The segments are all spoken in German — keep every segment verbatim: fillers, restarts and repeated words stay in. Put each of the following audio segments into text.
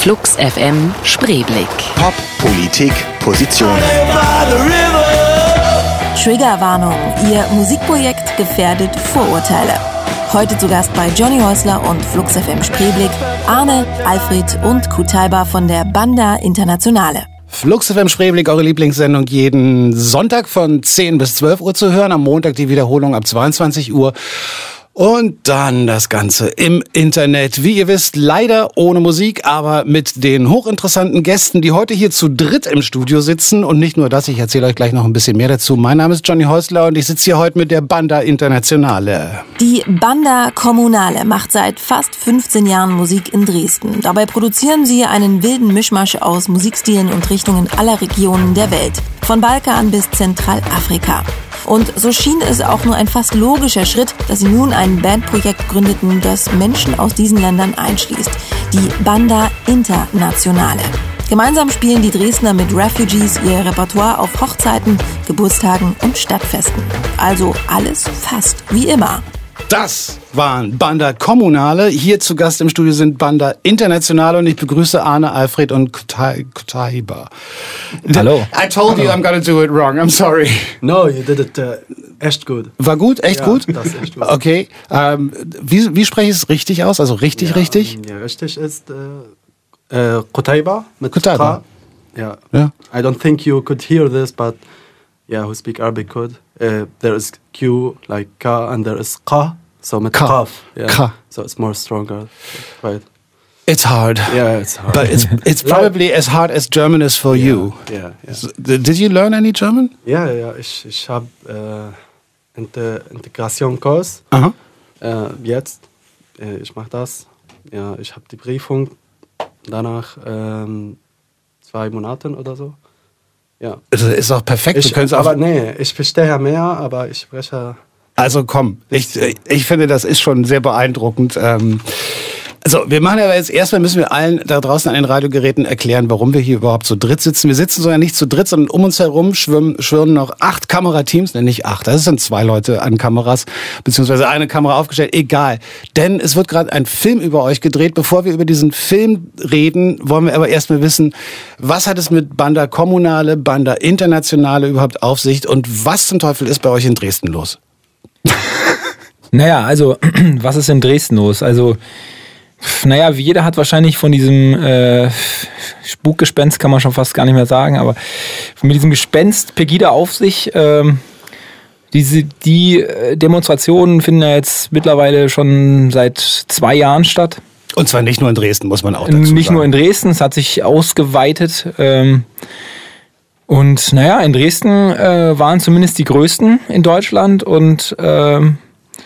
Flux F M Spreeblick. Pop, Politik, Position. Triggerwarnung. Ihr Musikprojekt gefährdet Vorurteile. Heute zu Gast bei Johnny Häusler und Flux F M Spreeblick Arne, Alfred und Kutaiba von der Banda Internationale. Flux F M Spreeblick, eure Lieblingssendung, jeden Sonntag von zehn bis zwölf Uhr zu hören. Am Montag die Wiederholung ab zweiundzwanzig Uhr. Und dann das Ganze im Internet. Wie ihr wisst, leider ohne Musik, aber mit den hochinteressanten Gästen, die heute hier zu dritt im Studio sitzen. Und nicht nur das, ich erzähle euch gleich noch ein bisschen mehr dazu. Mein Name ist Johnny Häusler und ich sitze hier heute mit der Banda Internationale. Die Banda Kommunale macht seit fast fünfzehn Jahren Musik in Dresden. Dabei produzieren sie einen wilden Mischmasch aus Musikstilen und Richtungen aller Regionen der Welt. Von Balkan bis Zentralafrika. Und so schien es auch nur ein fast logischer Schritt, dass sie nun ein Bandprojekt gründeten, das Menschen aus diesen Ländern einschließt. Die Banda Internationale. Gemeinsam spielen die Dresdner mit Refugees ihr Repertoire auf Hochzeiten, Geburtstagen und Stadtfesten. Also alles fast wie immer. Das waren Banda Kommunale. Hier zu Gast im Studio sind Banda Internationale und ich begrüße Arne, Alfred und Kutaiba. Hallo. I told you I'm gonna do it wrong. I'm sorry. No, you did it uh, echt gut. War gut? Echt ja, gut? Das ist echt gut. Okay. Ähm, wie, wie spreche ich es richtig aus? Also richtig, ja, richtig? Ja, richtig ist äh, äh, Kutaiba mit Kutaiba. Ja. Ja. I don't think you could hear this, but yeah, who speak Arabic could. Uh, there is Q like Ka and there is Qa. So mit Ka. Qaf. Yeah. Ka. So it's more stronger. Right. It's hard. Yeah, it's hard. But it's it's probably as hard as German is for yeah, you. Yeah, yeah. So, did you learn any German? Ja, ja, ich, ich habe äh, Inter Integrationskurs. Aha. Äh, jetzt. Äh, ich mache das. Ja, ich habe die Prüfung. Danach ähm, zwei Monaten oder so. Ja. Das ist auch perfekt. Ich, du könntest aber auch, nee, ich verstehe ja mehr, aber ich spreche. also komm, ich, ich finde, das ist schon sehr beeindruckend. Ähm, Also, wir machen aber jetzt erstmal, müssen wir allen da draußen an den Radiogeräten erklären, warum wir hier überhaupt zu dritt sitzen. Wir sitzen sogar nicht zu dritt, sondern um uns herum schwirren, schwirren noch acht Kamerateams, ne, nicht acht, das sind zwei Leute an Kameras, beziehungsweise eine Kamera aufgestellt, egal. Denn es wird gerade ein Film über euch gedreht. Bevor wir über diesen Film reden, wollen wir aber erstmal wissen, was hat es mit Banda Kommunale, Banda Internationale überhaupt auf sich und was zum Teufel ist bei euch in Dresden los? Naja, also, was ist in Dresden los? Also, naja, jeder hat wahrscheinlich von diesem äh, Spukgespenst, kann man schon fast gar nicht mehr sagen, aber mit diesem Gespenst Pegida auf sich. Ähm, diese, die Demonstrationen finden ja jetzt mittlerweile schon seit zwei Jahren statt. Und zwar nicht nur in Dresden, muss man auch dazu sagen. Nicht nur in Dresden, es hat sich ausgeweitet. Ähm, und naja, in Dresden äh, waren zumindest die größten in Deutschland. Und ähm,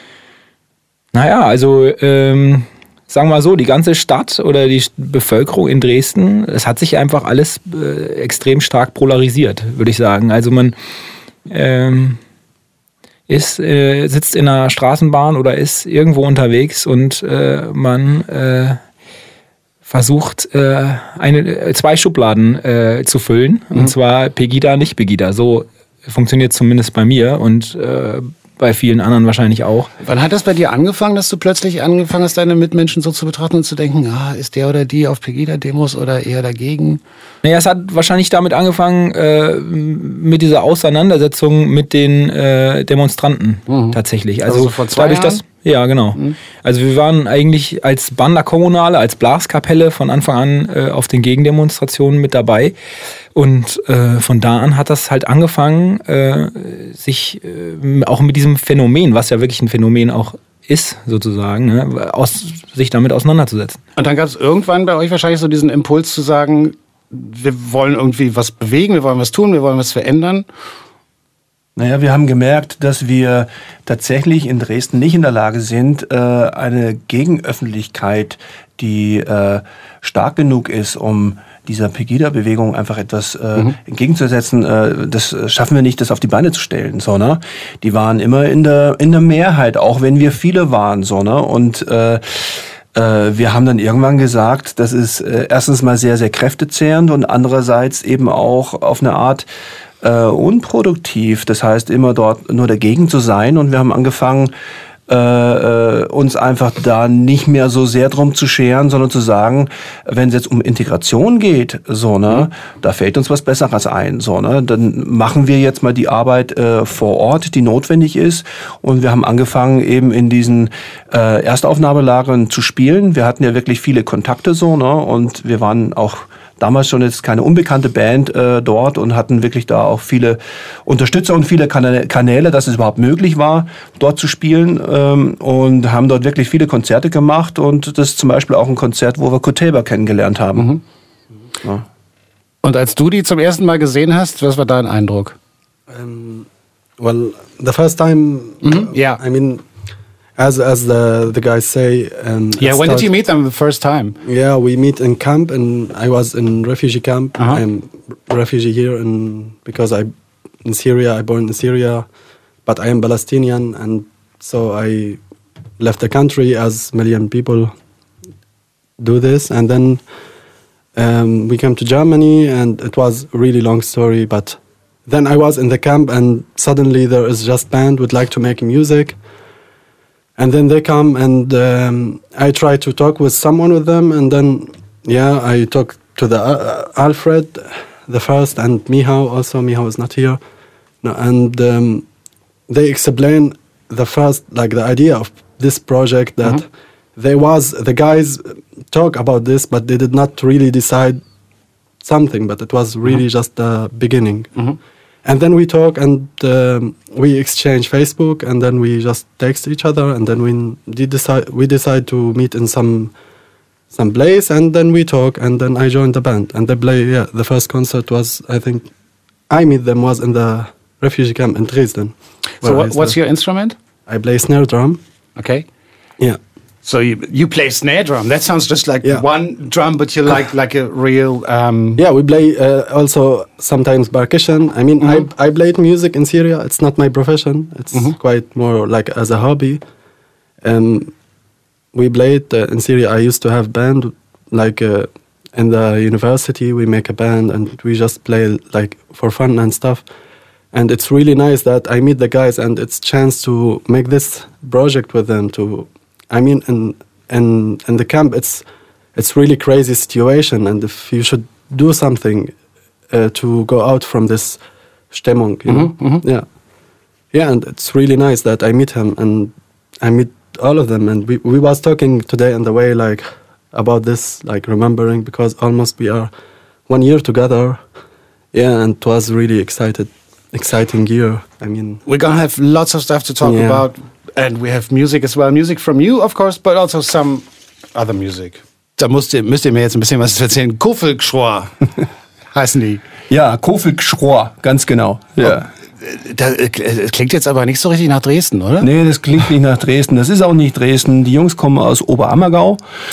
naja, also ähm, sagen wir mal so, die ganze Stadt oder die Bevölkerung in Dresden, es hat sich einfach alles äh, extrem stark polarisiert, würde ich sagen. Also man ähm, ist, äh, sitzt in einer Straßenbahn oder ist irgendwo unterwegs und äh, man äh, versucht, äh, eine, zwei Schubladen äh, zu füllen. Mhm. Und zwar Pegida, nicht Pegida. So funktioniert es zumindest bei mir und äh, bei vielen anderen wahrscheinlich auch. Wann hat das bei dir angefangen, dass du plötzlich angefangen hast, deine Mitmenschen so zu betrachten und zu denken, ah, ist der oder die auf Pegida-Demos oder eher dagegen? Naja, es hat wahrscheinlich damit angefangen, äh, mit dieser Auseinandersetzung mit den äh, Demonstranten mhm. tatsächlich. Also, also vor zwei dadurch, Jahren? Dass, ja, genau. Mhm. Also wir waren eigentlich als Banda Kommunale, als Blaskapelle von Anfang an äh, auf den Gegendemonstrationen mit dabei. Und äh, von da an hat das halt angefangen, äh, sich äh, auch mit diesem Phänomen, was ja wirklich ein Phänomen auch ist, sozusagen, ne, aus, sich damit auseinanderzusetzen. Und dann gab es irgendwann bei euch wahrscheinlich so diesen Impuls zu sagen, wir wollen irgendwie was bewegen, wir wollen was tun, wir wollen was verändern. Naja, wir haben gemerkt, dass wir tatsächlich in Dresden nicht in der Lage sind, eine Gegenöffentlichkeit, die stark genug ist, um dieser Pegida-Bewegung einfach etwas äh, mhm. entgegenzusetzen. Äh, das schaffen wir nicht, das auf die Beine zu stellen, so, ne? Die waren immer in der in der Mehrheit, auch wenn wir viele waren, so, ne? Und äh, äh, wir haben dann irgendwann gesagt, das ist äh, erstens mal sehr, sehr kräftezehrend und andererseits eben auch auf eine Art äh, unproduktiv. Das heißt, immer dort nur dagegen zu sein. Und wir haben angefangen, äh, uns einfach da nicht mehr so sehr drum zu scheren, sondern zu sagen, wenn es jetzt um Integration geht, so, ne, mhm. da fällt uns was Besseres ein, so, ne, dann machen wir jetzt mal die Arbeit äh, vor Ort, die notwendig ist, und wir haben angefangen eben in diesen äh, Erstaufnahmelagern zu spielen. Wir hatten ja wirklich viele Kontakte, so, ne, und wir waren auch damals schon jetzt keine unbekannte Band äh, dort und hatten wirklich da auch viele Unterstützer und viele Kanä- Kanäle, dass es überhaupt möglich war, dort zu spielen, ähm, und haben dort wirklich viele Konzerte gemacht, und das ist zum Beispiel auch ein Konzert, wo wir Kurt Tabor kennengelernt haben. Mhm. Ja. Und als du die zum ersten Mal gesehen hast, was war dein Eindruck? Um, well, the first time, Mhm. Yeah. I mean, as as the the guys say, um, Yeah, it when did start- you meet them the first time? Yeah, we meet in camp, and I was in refugee camp. Uh-huh. I'm refugee here, in because I in Syria. I born in Syria, but I am Palestinian, and so I left the country as million people do this, and then um, we came to Germany, and it was a really long story. But then I was in the camp, and suddenly there is just band would like to make music. And then they come, and um, I try to talk with someone with them, and then, yeah, I talk to the uh, Alfred, the first, and Mihao also. Mihao is not here, no, and um, they explain the first, like the idea of this project, that Mhm. there was the guys talk about this, but they did not really decide something, but it was really just the beginning. Mhm. And then we talk, and um, we exchange Facebook, and then we just text each other, and then we de- decide we decide to meet in some some place, and then we talk, and then I joined the band, and they play. Yeah, the first concert was, I think, I meet them was in the refugee camp in Dresden. So what, what's your instrument? I play snare drum. Okay. Yeah. So you you play snare drum. That sounds just like Yeah. one drum, but you like like a real. Um, Yeah, we play uh, also sometimes percussion. I mean, Mhm. I I played music in Syria. It's not my profession. It's Mhm. quite more like as a hobby. Um, we played uh, in Syria. I used to have band like uh, in the university. We make a band and we just play like for fun and stuff. And it's really nice that I meet the guys, and it's chance to make this project with them. To, I mean, in in in the camp, it's it's really crazy situation, and if you should do something uh, to go out from this Stimmung, you know, Mhm, mhm. yeah, yeah, and it's really nice that I meet him, and I meet all of them, and we we was talking today on the way like about this, like remembering, because almost we are one year together, yeah, and it was really excited. Exciting year. I mean, We're gonna have lots of stuff to talk Yeah. about, and we have music as well. Music from you, of course, but also some other music. Da müsst ihr, müsst ihr mir jetzt ein bisschen was erzählen. Kofelgschwor heißen die. Ja, Kofelgschwor, ganz genau. Ja. Das klingt jetzt aber nicht so richtig nach Dresden, oder? Nee, das klingt nicht nach Dresden. Das ist auch nicht Dresden. Die Jungs kommen aus Oberammergau.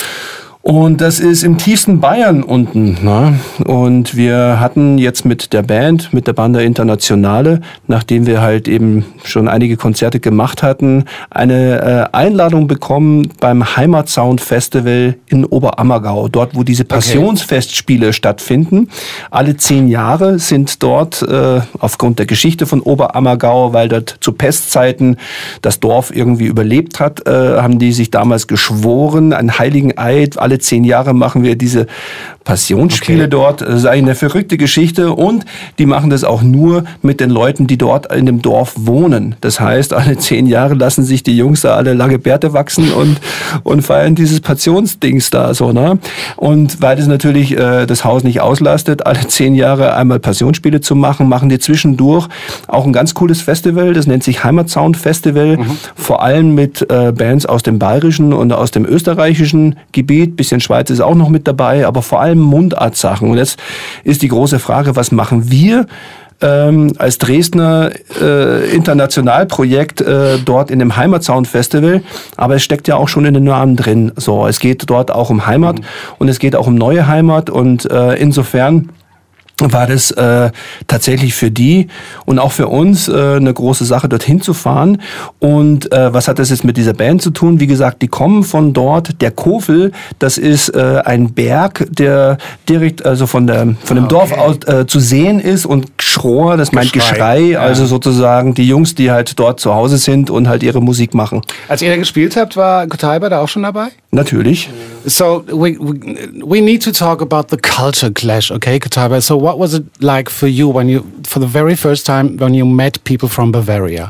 Und das ist im tiefsten Bayern unten. Ne? Und wir hatten jetzt mit der Band, mit der Banda Internationale, nachdem wir halt eben schon einige Konzerte gemacht hatten, eine äh, Einladung bekommen beim Heimatsound Festival in Oberammergau. Dort, wo diese Passionsfestspiele stattfinden. Alle zehn Jahre sind dort äh, aufgrund der Geschichte von Oberammergau, weil dort zu Pestzeiten das Dorf irgendwie überlebt hat, äh, haben die sich damals geschworen, einen heiligen Eid, alle zehn Jahre machen wir diese Passionsspiele Okay. dort. Das ist eigentlich eine verrückte Geschichte, und die machen das auch nur mit den Leuten, die dort in dem Dorf wohnen. Das heißt, alle zehn Jahre lassen sich die Jungs da alle lange Bärte wachsen und, und feiern dieses Passionsdings da so, ne? Und weil das natürlich äh, das Haus nicht auslastet, alle zehn Jahre einmal Passionsspiele zu machen, machen die zwischendurch auch ein ganz cooles Festival, das nennt sich Heimatsound Festival, Mhm. vor allem mit äh, Bands aus dem bayerischen und aus dem österreichischen Gebiet, bisschen Schweiz ist auch noch mit dabei, aber vor allem Mundartsachen. Und jetzt ist die große Frage, was machen wir ähm, als Dresdner äh, Internationalprojekt äh, dort in dem Heimatsound Festival? Aber es steckt ja auch schon in den Namen drin. So, es geht dort auch um Heimat, mhm. und es geht auch um neue Heimat, und äh, insofern war das äh, tatsächlich für die und auch für uns äh, eine große Sache, dorthin zu fahren. Und äh, was hat das jetzt mit dieser Band zu tun? Wie gesagt, die kommen von dort. Der Kofel, das ist äh, ein Berg, der direkt also von der von dem okay. Dorf aus äh, zu sehen ist, und Schrohr, das meint Geschrei. Geschrei, Ja. also sozusagen die Jungs, die halt dort zu Hause sind und halt ihre Musik machen. Als ihr da gespielt habt, war Kutaiba da auch schon dabei? Natürlich. So we, we we need to talk about the culture clash, okay, Kutaiba? So what was it like for you when you, for the very first time, when you met people from Bavaria?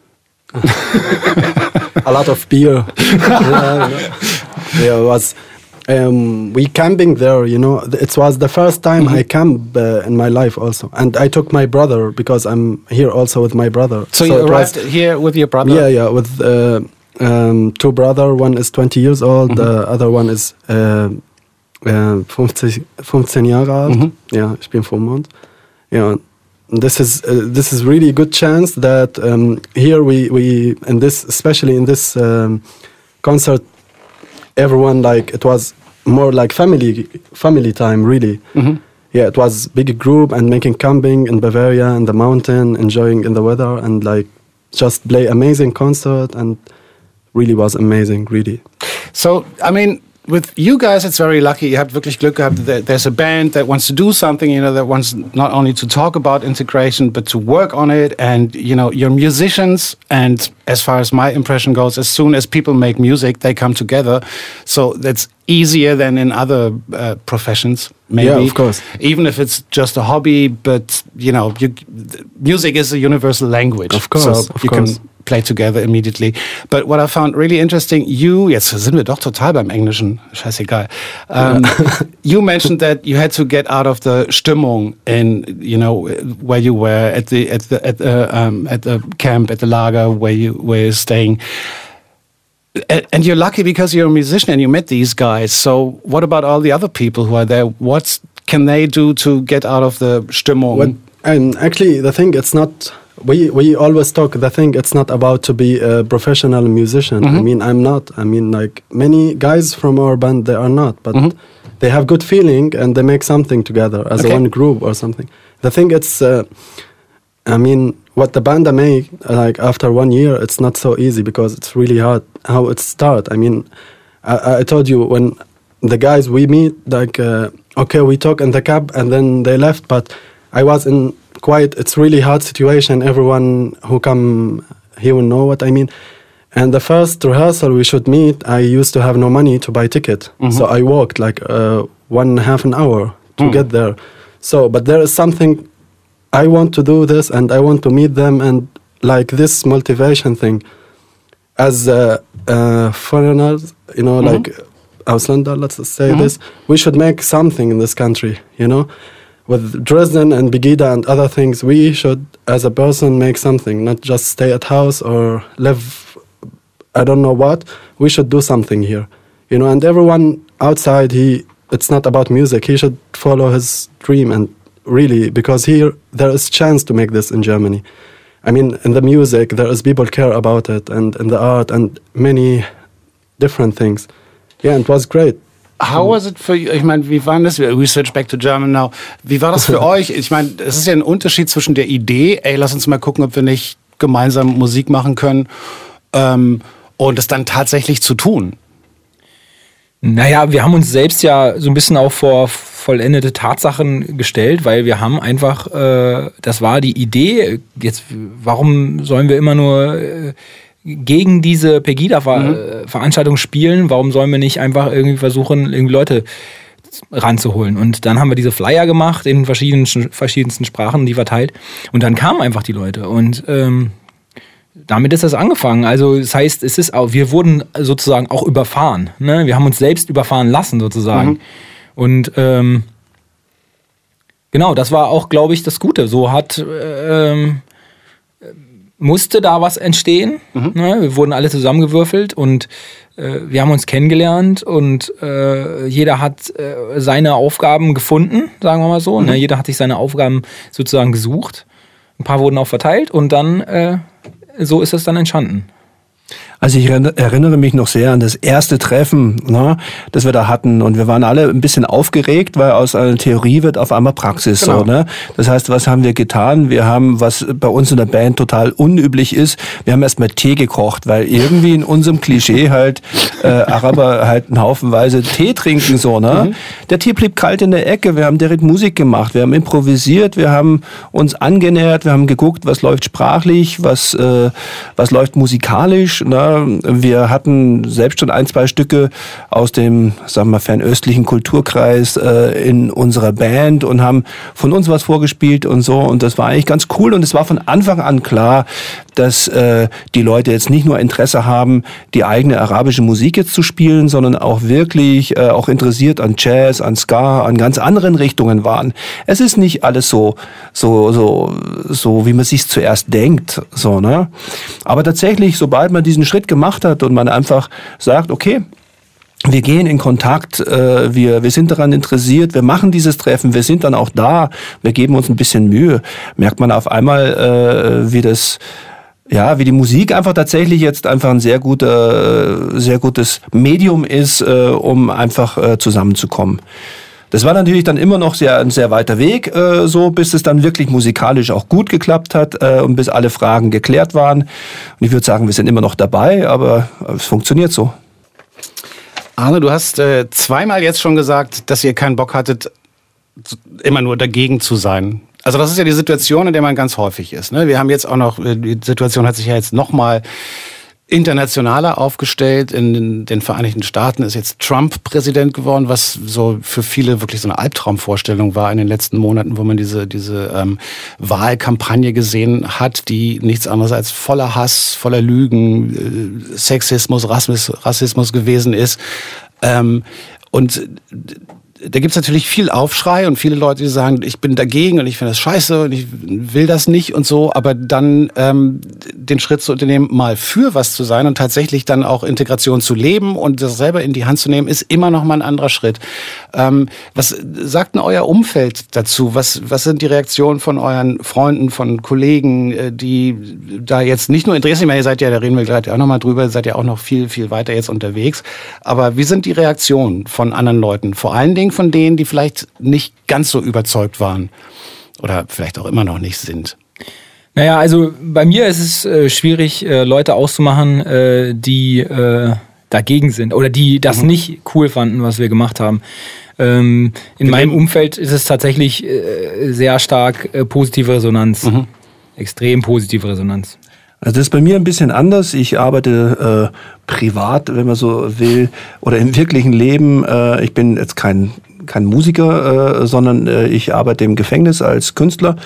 A lot of beer. yeah, yeah, it was. Um, we camping there, you know. It was the first time mm-hmm. I camp uh, in my life also, and I took my brother because I'm here also with my brother. So, so you arrived was, here with your brother? Yeah, yeah, with uh, um, two brother. One is twenty years old. Mm-hmm. The other one is uh, uh, fifteen Jahre alt. Mm-hmm. Yeah, ich bin fünfundzwanzig. Yeah. This is uh, this is really good chance that um, here we we in this, especially in this um, concert, everyone, like, it was more like family family time, really. Mm-hmm. Yeah, it was big group and making camping in Bavaria in the mountain, enjoying in the weather, and like just play amazing concert, and really was amazing, really. So I mean, with you guys, it's very lucky. You have wirklich Glück gehabt. There's a band that wants to do something, you know, that wants not only to talk about integration, but to work on it. And, you know, you're musicians. And as far as my impression goes, as soon as people make music, they come together. So that's easier than in other uh, professions, maybe. Yeah, of course. Even if it's just a hobby, but, you know, you, music is a universal language. Of course, so of you course. can play together immediately. But what I found really interesting, you, jetzt sind wir doch total beim Englischen, scheißegal. Um, yeah. You mentioned that you had to get out of the Stimmung in, you know, where you were at the at the at the um, at the camp, at the lager where you were you're staying. And you're lucky because you're a musician and you met these guys. So what about all the other people who are there? What can they do to get out of the Stimmung? What, and actually, the thing, it's not. We we always talk. The thing, it's not about to be a professional musician. Mm-hmm. I mean, I'm not. I mean, like many guys from our band, they are not. But mm-hmm. they have good feeling and they make something together as okay. a one group or something. The thing, it's. Uh, I mean, what the band make, like after one year, it's not so easy because it's really hard how it start. I mean, I, I told you when the guys we meet, like, uh, okay, we talk in the cab and then they left, but I was in quite, it's really hard situation. Everyone who come here will know what I mean. And the first rehearsal we should meet, I used to have no money to buy ticket. Mm-hmm. So I walked like uh, one and a half an hour to mm. get there. So, but there is something, I want to do this and I want to meet them, and like this motivation thing. As uh, uh, foreigners, you know, mm-hmm. like Ausländer, let's say mm-hmm. this, we should make something in this country, you know. With Dresden and Begida and other things, we should, as a person, make something, not just stay at house or live, I don't know what. We should do something here, you know. And everyone outside, he, it's not about music. He should follow his dream, and really, because here there is chance to make this in Germany. I mean, in the music, there is people care about it, and in the art, and many different things. Yeah, it was great. How was it for you? Ich meine, wie war das? We switch back to German now. Wie war das für euch? Ich meine, es ist ja ein Unterschied zwischen der Idee, ey, lass uns mal gucken, ob wir nicht gemeinsam Musik machen können, ähm, und es dann tatsächlich zu tun. Naja, wir haben uns selbst ja so ein bisschen auch vor vollendete Tatsachen gestellt, weil wir haben einfach, äh, das war die Idee, jetzt, warum sollen wir immer nur äh, gegen diese Pegida-Veranstaltung mhm. spielen, warum sollen wir nicht einfach irgendwie versuchen, irgendwie Leute ranzuholen? Und dann haben wir diese Flyer gemacht in verschiedensten, verschiedensten Sprachen, die verteilt, und dann kamen einfach die Leute, und ähm, damit ist das angefangen. Also das heißt, es ist auch, wir wurden sozusagen auch überfahren. Ne? Wir haben uns selbst überfahren lassen sozusagen. Mhm. Und ähm, genau, das war auch, glaube ich, das Gute. So hat ähm, musste da was entstehen. Mhm. Ne? Wir wurden alle zusammengewürfelt und äh, wir haben uns kennengelernt, und äh, jeder hat äh, seine Aufgaben gefunden, sagen wir mal so. Mhm. Ne? Jeder hat sich seine Aufgaben sozusagen gesucht. Ein paar wurden auch verteilt, und dann äh, so ist es dann entstanden. Also ich erinnere mich noch sehr an das erste Treffen, ne, das wir da hatten, und wir waren alle ein bisschen aufgeregt, weil aus einer Theorie wird auf einmal Praxis. Genau. So, ne? Das heißt, was haben wir getan? Wir haben, was bei uns in der Band total unüblich ist, wir haben erstmal Tee gekocht, weil irgendwie in unserem Klischee halt äh, Araber halt einen Haufenweise Tee trinken. So, ne? Mhm. Der Tee blieb kalt in der Ecke, wir haben direkt Musik gemacht, wir haben improvisiert, wir haben uns angenähert, wir haben geguckt, was läuft sprachlich, was, äh, was läuft musikalisch, ne? Wir hatten selbst schon ein, zwei Stücke aus dem, sagen wir mal, fernöstlichen Kulturkreis äh, in unserer Band und haben von uns was vorgespielt und so. Und das war eigentlich ganz cool. Und es war von Anfang an klar, dass äh, die Leute jetzt nicht nur Interesse haben, die eigene arabische Musik jetzt zu spielen, sondern auch wirklich äh, auch interessiert an Jazz, an Ska, an ganz anderen Richtungen waren. Es ist nicht alles so, so, so, so, wie man sich zuerst denkt, so, ne? Aber tatsächlich, sobald man diesen Schritt gemacht hat und man einfach sagt, okay, wir gehen in Kontakt, äh, wir, wir sind daran interessiert, wir machen dieses Treffen, wir sind dann auch da, wir geben uns ein bisschen Mühe, merkt man auf einmal, äh, wie das, ja, wie die Musik einfach tatsächlich jetzt einfach ein sehr guter, sehr gutes Medium ist, äh, um einfach äh, zusammenzukommen. Das war natürlich dann immer noch sehr, ein sehr weiter Weg, äh, so, bis es dann wirklich musikalisch auch gut geklappt hat äh, und bis alle Fragen geklärt waren. Und ich würde sagen, wir sind immer noch dabei, aber es funktioniert so. Arne, du hast äh, zweimal jetzt schon gesagt, dass ihr keinen Bock hattet, immer nur dagegen zu sein. Also das ist ja die Situation, in der man ganz häufig ist. Ne? Wir haben jetzt auch noch, die Situation hat sich ja jetzt nochmal internationaler aufgestellt. In den Vereinigten Staaten ist jetzt Trump Präsident geworden, was so für viele wirklich so eine Albtraumvorstellung war in den letzten Monaten, wo man diese diese ähm, Wahlkampagne gesehen hat, die nichts anderes als voller Hass, voller Lügen, äh, Sexismus, Rassismus, Rassismus gewesen ist. Ähm, und da gibt's natürlich viel Aufschrei und viele Leute, die sagen, ich bin dagegen und ich finde das scheiße und ich will das nicht und so, aber dann ähm, den Schritt zu unternehmen, mal für was zu sein und tatsächlich dann auch Integration zu leben und das selber in die Hand zu nehmen, ist immer noch mal ein anderer Schritt. Ähm, was sagt denn euer Umfeld dazu? Was, was sind die Reaktionen von euren Freunden, von Kollegen, die da jetzt nicht nur in Dresden, ich meine, ihr seid ja, da reden wir gleich auch noch mal drüber, seid ja auch noch viel, viel weiter jetzt unterwegs, aber wie sind die Reaktionen von anderen Leuten? Vor allen Dingen von denen, die vielleicht nicht ganz so überzeugt waren oder vielleicht auch immer noch nicht sind? Naja, also bei mir ist es äh, schwierig, äh, Leute auszumachen, äh, die äh, dagegen sind oder die das mhm. nicht cool fanden, was wir gemacht haben. Ähm, in wir meinem Umfeld ist es tatsächlich äh, sehr stark äh, positive Resonanz. Mhm. Extrem positive Resonanz. Also das ist bei mir ein bisschen anders. Ich arbeite äh, privat, wenn man so will, oder im wirklichen Leben. Äh, ich bin jetzt kein, kein Musiker, äh, sondern äh, ich arbeite im Gefängnis als Künstler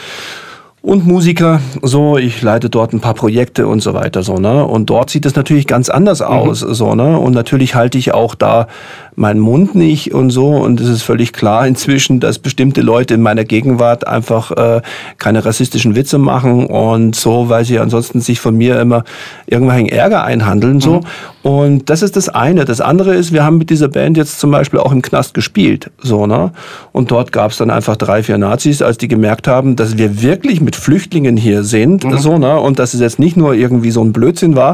und Musiker. So, ich leite dort ein paar Projekte und so weiter. So, ne? Und dort sieht es natürlich ganz anders aus. Mhm. So, ne? Und natürlich halte ich auch da meinen Mund nicht und so. Und es ist völlig klar inzwischen, dass bestimmte Leute in meiner Gegenwart einfach äh, keine rassistischen Witze machen und so, weil sie ansonsten sich von mir immer irgendwelchen Ärger einhandeln. So. Mhm. Und das ist das eine. Das andere ist, wir haben mit dieser Band jetzt zum Beispiel auch im Knast gespielt. So, ne? Und dort gab es dann einfach drei, vier Nazis, als die gemerkt haben, dass wir wirklich mit Flüchtlingen hier sind. Mhm. So, ne? Und dass es jetzt nicht nur irgendwie so ein Blödsinn war,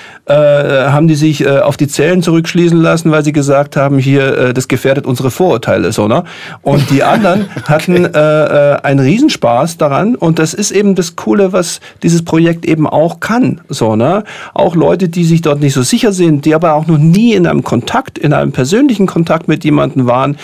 Äh, haben die sich äh, auf die Zellen zurückschließen lassen, weil sie gesagt haben, hier, äh, das gefährdet unsere Vorurteile, so, ne? Und die anderen hatten äh, äh, einen Riesenspaß daran und das ist eben das Coole, was dieses Projekt eben auch kann, so, ne? Auch Leute, die sich dort nicht so sicher sind, die aber auch noch nie in einem Kontakt, in einem persönlichen Kontakt mit jemandem waren,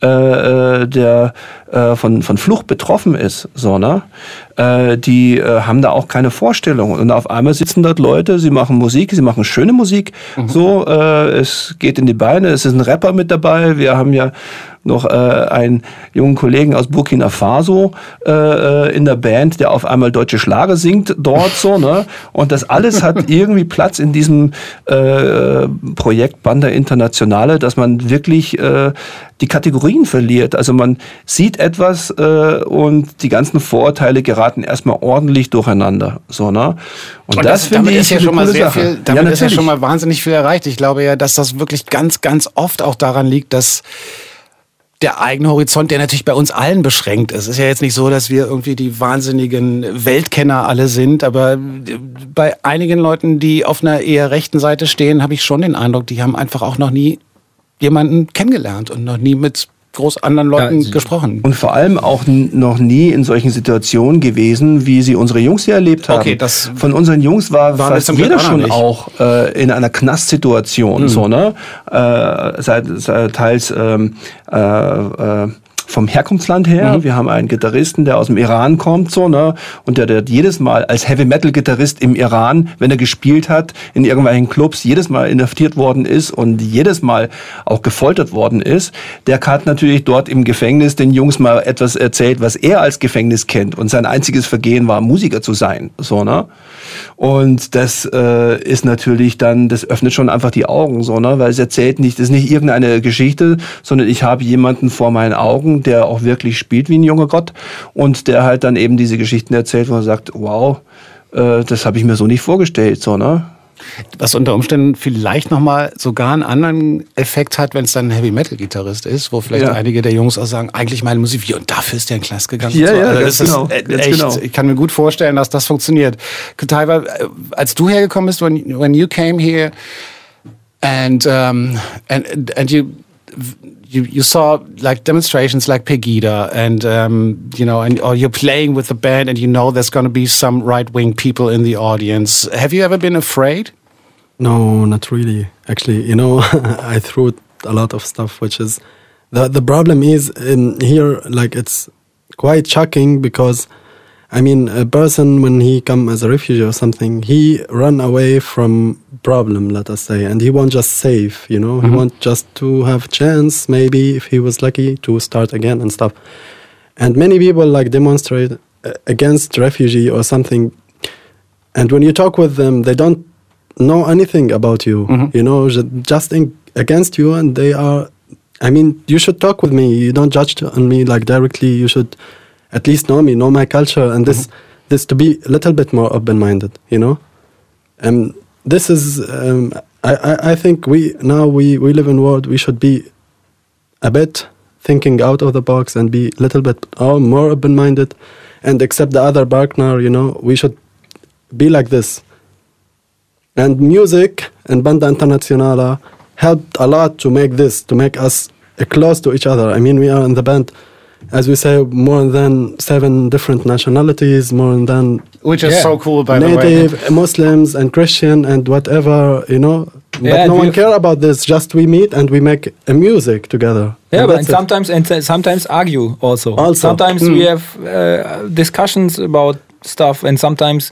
äh, der äh, von, von Flucht betroffen ist, so, ne? Äh, die äh, haben da auch keine Vorstellung. Und auf einmal sitzen dort Leute, sie machen Musik, sie machen schöne Musik, mhm. so, äh, es geht in die Beine, es ist ein Rapper mit dabei, wir haben ja noch äh, einen jungen Kollegen aus Burkina Faso äh, in der Band, der auf einmal deutsche Schlager singt dort so, ne? Und das alles hat irgendwie Platz in diesem äh, Projekt Banda Internationale, dass man wirklich äh, die Kategorien verliert. Also man sieht etwas äh, und die ganzen Vorurteile geraten erstmal ordentlich durcheinander, so, ne? Und, und das, das finde ich ist ja schon mal sehr Sache. viel, damit ja, ist ja schon mal wahnsinnig viel erreicht. Ich glaube ja, dass das wirklich ganz, ganz oft auch daran liegt, dass der eigene Horizont, der natürlich bei uns allen beschränkt ist. Es ist ja jetzt nicht so, dass wir irgendwie die wahnsinnigen Weltkenner alle sind, aber bei einigen Leuten, die auf einer eher rechten Seite stehen, habe ich schon den Eindruck, die haben einfach auch noch nie jemanden kennengelernt und noch nie mit groß anderen Leuten ja, gesprochen. Und vor allem auch n- noch nie in solchen Situationen gewesen, wie sie unsere Jungs hier erlebt haben. Okay, das von unseren Jungs war fast jeder auch schon auch äh, in einer Knastsituation, mhm. so, ne? Äh, seit, seit teils ähm, äh, äh, vom Herkunftsland her. Mhm. Wir haben einen Gitarristen, der aus dem Iran kommt, so, ne? Und der, der jedes Mal als Heavy-Metal-Gitarrist im Iran, wenn er gespielt hat, in irgendwelchen Clubs, jedes Mal inhaftiert worden ist und jedes Mal auch gefoltert worden ist. Der hat natürlich dort im Gefängnis den Jungs mal etwas erzählt, was er als Gefängnis kennt. Und sein einziges Vergehen war, Musiker zu sein, so, ne? Und das äh, ist natürlich dann, das öffnet schon einfach die Augen, so, ne? Weil es erzählt nicht, das ist nicht irgendeine Geschichte, sondern ich habe jemanden vor meinen Augen, der auch wirklich spielt wie ein junger Gott und der halt dann eben diese Geschichten erzählt, wo er sagt, wow, äh, das habe ich mir so nicht vorgestellt, so, ne? Was unter Umständen vielleicht nochmal sogar einen anderen Effekt hat, wenn es dann ein Heavy-Metal-Gitarrist ist, wo vielleicht ja. einige der Jungs auch sagen, eigentlich meine Musik, wie, und dafür ist der in Klasse gegangen. Ja, so. ja, also ganz das genau. Ist ganz echt, genau. Ich kann mir gut vorstellen, dass das funktioniert. Kutaiba, als du hergekommen bist, when, when you came here and, um, and, and you... You, you saw like demonstrations like Pegida and um, you know, and or you're playing with the band and you know there's going to be some right-wing people in the audience. Have you ever been afraid? No, not really. Actually, you know, I threw a lot of stuff, which is the the problem is in here, like it's quite shocking because I mean, a person when he come as a refugee or something, he run away from problem, let us say, and he won't just save, you know, mm-hmm. he want just to have chance, maybe if he was lucky to start again and stuff. And many people like demonstrate against refugee or something, and when you talk with them, they don't know anything about you, mm-hmm. you know, just in, against you, and they are. I mean, you should talk with me. You don't judge on me like directly. You should at least know me, know my culture, and this, mm-hmm. this to be a little bit more open-minded, you know. And this is, um, I, I, I think we now we, we live in a world we should be a bit thinking out of the box and be a little bit oh, more open-minded, and accept the other partner. You know, we should be like this. And music and Banda Internationale helped a lot to make this, to make us close to each other. I mean, we are in the band, as we say, more than seven different nationalities, more than... Which is yeah. so cool, by native, the way. Native, Muslims and Christian and whatever, you know. Yeah, but no one care about this. Just we meet and we make a music together. Yeah, and but and sometimes and sometimes argue also. Also. Sometimes mm. we have uh, discussions about stuff, and sometimes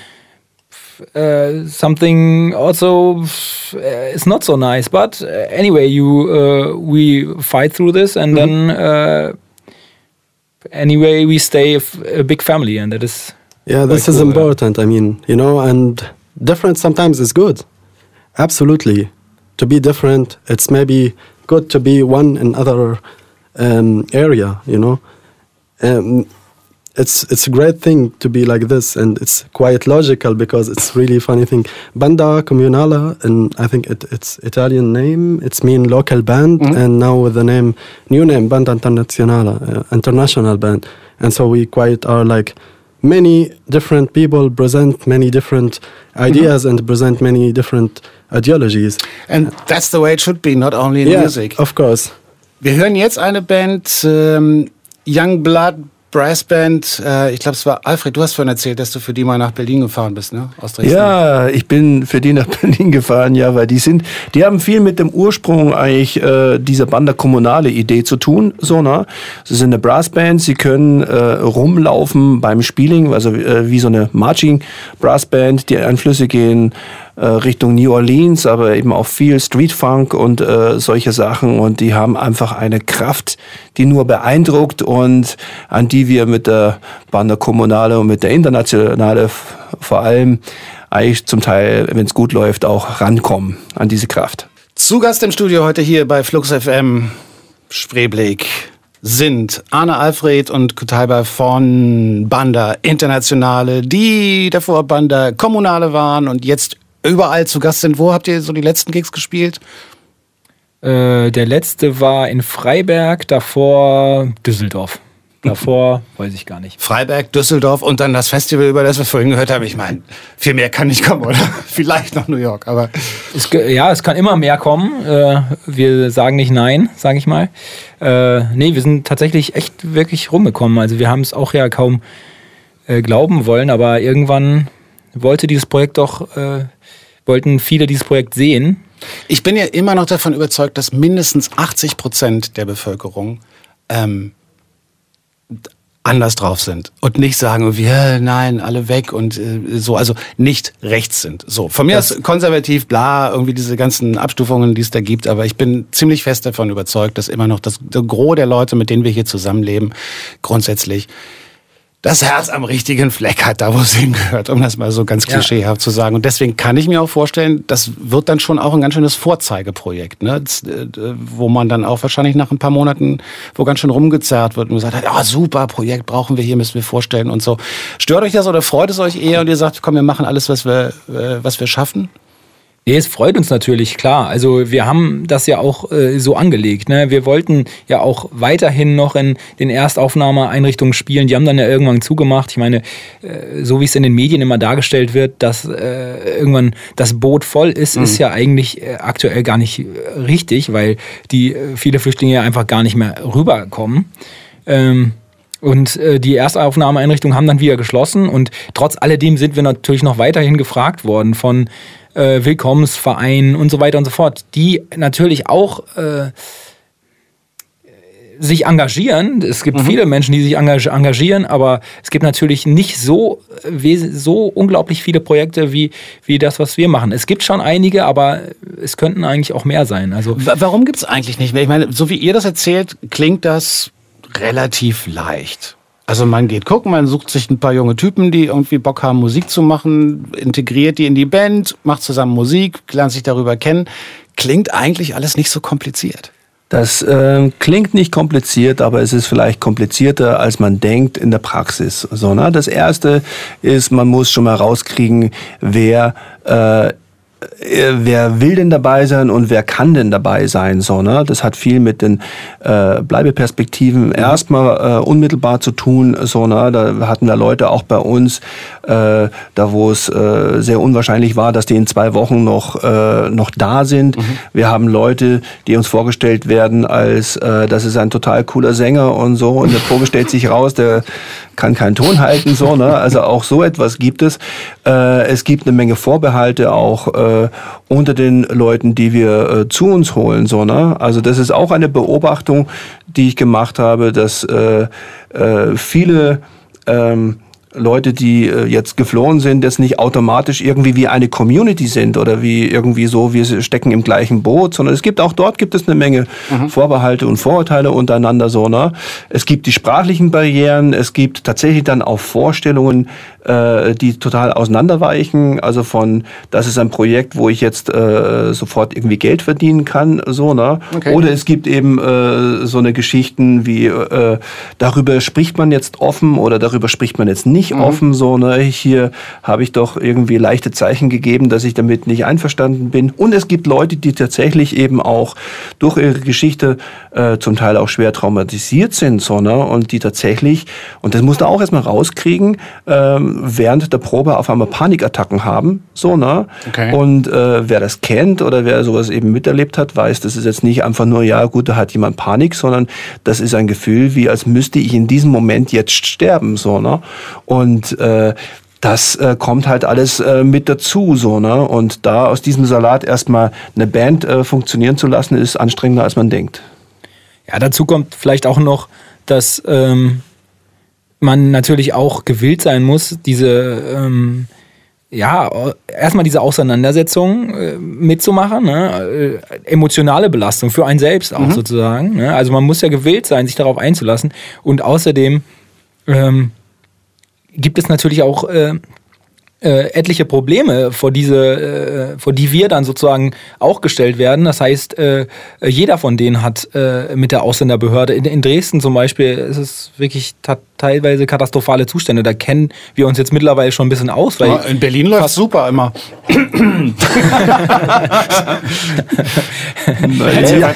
uh, something also uh, is not so nice. But uh, anyway, you uh, we fight through this, and mm-hmm. then uh, anyway we stay a, f- a big family, and that is yeah, this is cool, important. Yeah. I mean, you know, and different sometimes is good. Absolutely, to be different, it's maybe good to be one in other um, area. You know, um, it's it's a great thing to be like this, and it's quite logical because it's really funny thing. Banda Comunale, and I think it, it's Italian name. It's mean local band, mm-hmm. and now with the name new name Banda Internazionale, uh, international band, and so we quite are like. Many different people present many different ideas mm-hmm. and present many different ideologies. And that's the way it should be, not only in yeah, music. Of course. Wir hören jetzt eine Band, ähm, Young Blood Brass Band. Äh, ich glaube, es war Alfred, du hast vorhin erzählt, dass du für die mal nach Berlin gefahren bist, ne? Aus Dresden. Ja, ich bin für die nach Berlin gefahren, ja, weil die sind, die haben viel mit dem Ursprung eigentlich äh, dieser Banda Comunale Idee zu tun, so, ne? Sie sind eine Brassband, sie können äh, rumlaufen beim Spieling, also äh, wie so eine Marching Brassband, die Einflüsse gehen äh, Richtung New Orleans, aber eben auch viel Street Funk und äh, solche Sachen, und die haben einfach eine Kraft, die nur beeindruckt und an die wir mit der Banda Comunale und mit der Internationale vor allem eigentlich zum Teil, wenn es gut läuft, auch rankommen an diese Kraft. Zu Gast im Studio heute hier bei Flux F M Spreeblick sind Arne Alfred und Kutaiba von Banda Internationale, die davor Banda Comunale waren und jetzt überall zu Gast sind. Wo habt ihr so die letzten Gigs gespielt? Äh, der letzte war in Freiberg, davor Düsseldorf. Davor weiß ich gar nicht. Freiberg, Düsseldorf und dann das Festival, über das wir vorhin gehört haben. Ich meine, viel mehr kann nicht kommen, oder? Vielleicht noch New York, aber... Es, ja, es kann immer mehr kommen. Äh, wir sagen nicht nein, sage ich mal. Äh, nee, wir sind tatsächlich echt wirklich rumgekommen. Also wir haben es auch ja kaum äh, glauben wollen, aber irgendwann wollte dieses Projekt doch, äh, wollten viele dieses Projekt sehen. Ich bin ja immer noch davon überzeugt, dass mindestens achtzig Prozent der Bevölkerung ähm, anders drauf sind und nicht sagen, wir, nein, alle weg und äh, so, also nicht rechts sind. So, von mir ist konservativ, bla, irgendwie diese ganzen Abstufungen, die es da gibt, aber ich bin ziemlich fest davon überzeugt, dass immer noch das, das Gros der Leute, mit denen wir hier zusammenleben, grundsätzlich das Herz am richtigen Fleck hat, da wo es hingehört, um das mal so ganz klischeehaft ja. zu sagen. Und deswegen kann ich mir auch vorstellen, das wird dann schon auch ein ganz schönes Vorzeigeprojekt, ne? Das, wo man dann auch wahrscheinlich nach ein paar Monaten, wo ganz schön rumgezerrt wird und gesagt hat, ah, super Projekt, brauchen wir hier, müssen wir vorstellen und so. Stört euch das oder freut es euch eher und ihr sagt, komm, wir machen alles, was wir, was wir schaffen? Nee, es freut uns natürlich, klar. Also wir haben das ja auch äh, so angelegt. Ne? Wir wollten ja auch weiterhin noch in den Erstaufnahmeeinrichtungen spielen. Die haben dann ja irgendwann zugemacht. Ich meine, äh, so wie es in den Medien immer dargestellt wird, dass äh, irgendwann das Boot voll ist, mhm. ist ja eigentlich äh, aktuell gar nicht äh, richtig, weil die äh, viele Flüchtlinge ja einfach gar nicht mehr rüberkommen. Ähm, Und äh, die Erstaufnahmeeinrichtungen haben dann wieder geschlossen. Und trotz alledem sind wir natürlich noch weiterhin gefragt worden von äh, Willkommensvereinen und so weiter und so fort, die natürlich auch äh, sich engagieren. Es gibt mhm. viele Menschen, die sich engagieren, aber es gibt natürlich nicht so, so unglaublich viele Projekte wie, wie das, was wir machen. Es gibt schon einige, aber es könnten eigentlich auch mehr sein. Also warum gibt es eigentlich nicht mehr? Ich meine, so wie ihr das erzählt, klingt das relativ leicht. Also man geht gucken, man sucht sich ein paar junge Typen, die irgendwie Bock haben, Musik zu machen, integriert die in die Band, macht zusammen Musik, lernt sich darüber kennen. Klingt eigentlich alles nicht so kompliziert. Das äh, klingt nicht kompliziert, aber es ist vielleicht komplizierter, als man denkt in der Praxis. So, ne? Das Erste ist, man muss schon mal rauskriegen, wer äh, wer will denn dabei sein und wer kann denn dabei sein, so, ne? Das hat viel mit den äh, Bleibeperspektiven erstmal äh, unmittelbar zu tun, so, ne? Da hatten wir Leute auch bei uns, äh, da wo es äh, sehr unwahrscheinlich war, dass die in zwei Wochen noch äh, noch da sind. Mhm. Wir haben Leute, die uns vorgestellt werden als, äh, das ist ein total cooler Sänger und so, und der Probe stellt sich raus, der kann keinen Ton halten, so, ne? Also auch so etwas gibt es. Äh, es gibt eine Menge Vorbehalte auch äh, unter den Leuten, die wir äh, zu uns holen, so, ne? Also das ist auch eine Beobachtung, die ich gemacht habe, dass äh, äh, viele ähm, Leute, die äh, jetzt geflohen sind, jetzt nicht automatisch irgendwie wie eine Community sind oder wie irgendwie so, wir stecken im gleichen Boot, sondern es gibt auch dort gibt es eine Menge mhm. Vorbehalte und Vorurteile untereinander, so, ne? Es gibt die sprachlichen Barrieren, es gibt tatsächlich dann auch Vorstellungen, äh, die total auseinanderweichen, also von, das ist ein Projekt, wo ich jetzt äh, sofort irgendwie Geld verdienen kann, so, ne? Okay. Oder es gibt eben äh, so eine Geschichten wie, äh, darüber spricht man jetzt offen oder darüber spricht man jetzt nicht mhm. offen, so, ne? Hier habe ich doch irgendwie leichte Zeichen gegeben, dass ich damit nicht einverstanden bin. Und es gibt Leute, die tatsächlich eben auch durch ihre Geschichte äh, zum Teil auch schwer traumatisiert sind, so, ne? Und die tatsächlich, und das musst du auch erstmal rauskriegen, ähm, während der Probe auf einmal Panikattacken haben, so, ne? Okay. Und äh, wer das kennt oder wer sowas eben miterlebt hat, weiß, das ist jetzt nicht einfach nur, ja gut, da hat jemand Panik, sondern das ist ein Gefühl, wie als müsste ich in diesem Moment jetzt sterben, so, ne? Und äh, das äh, kommt halt alles äh, mit dazu, so, ne? Und da aus diesem Salat erstmal eine Band äh, funktionieren zu lassen, ist anstrengender, als man denkt. Ja, dazu kommt vielleicht auch noch, dass ähm, man natürlich auch gewillt sein muss, diese ähm, ja, erstmal diese Auseinandersetzung äh, mitzumachen, ne? äh, emotionale Belastung für einen selbst auch mhm. sozusagen. Ne? Also man muss ja gewillt sein, sich darauf einzulassen. Und außerdem ähm, gibt es natürlich auch äh, äh, etliche Probleme, vor diese, äh, vor die wir dann sozusagen auch gestellt werden. Das heißt, äh, jeder von denen hat äh, mit der Ausländerbehörde, in, in Dresden zum Beispiel, ist es wirklich ta- teilweise katastrophale Zustände. Da kennen wir uns jetzt mittlerweile schon ein bisschen aus. Weil ja, in Berlin läuft super immer. naja.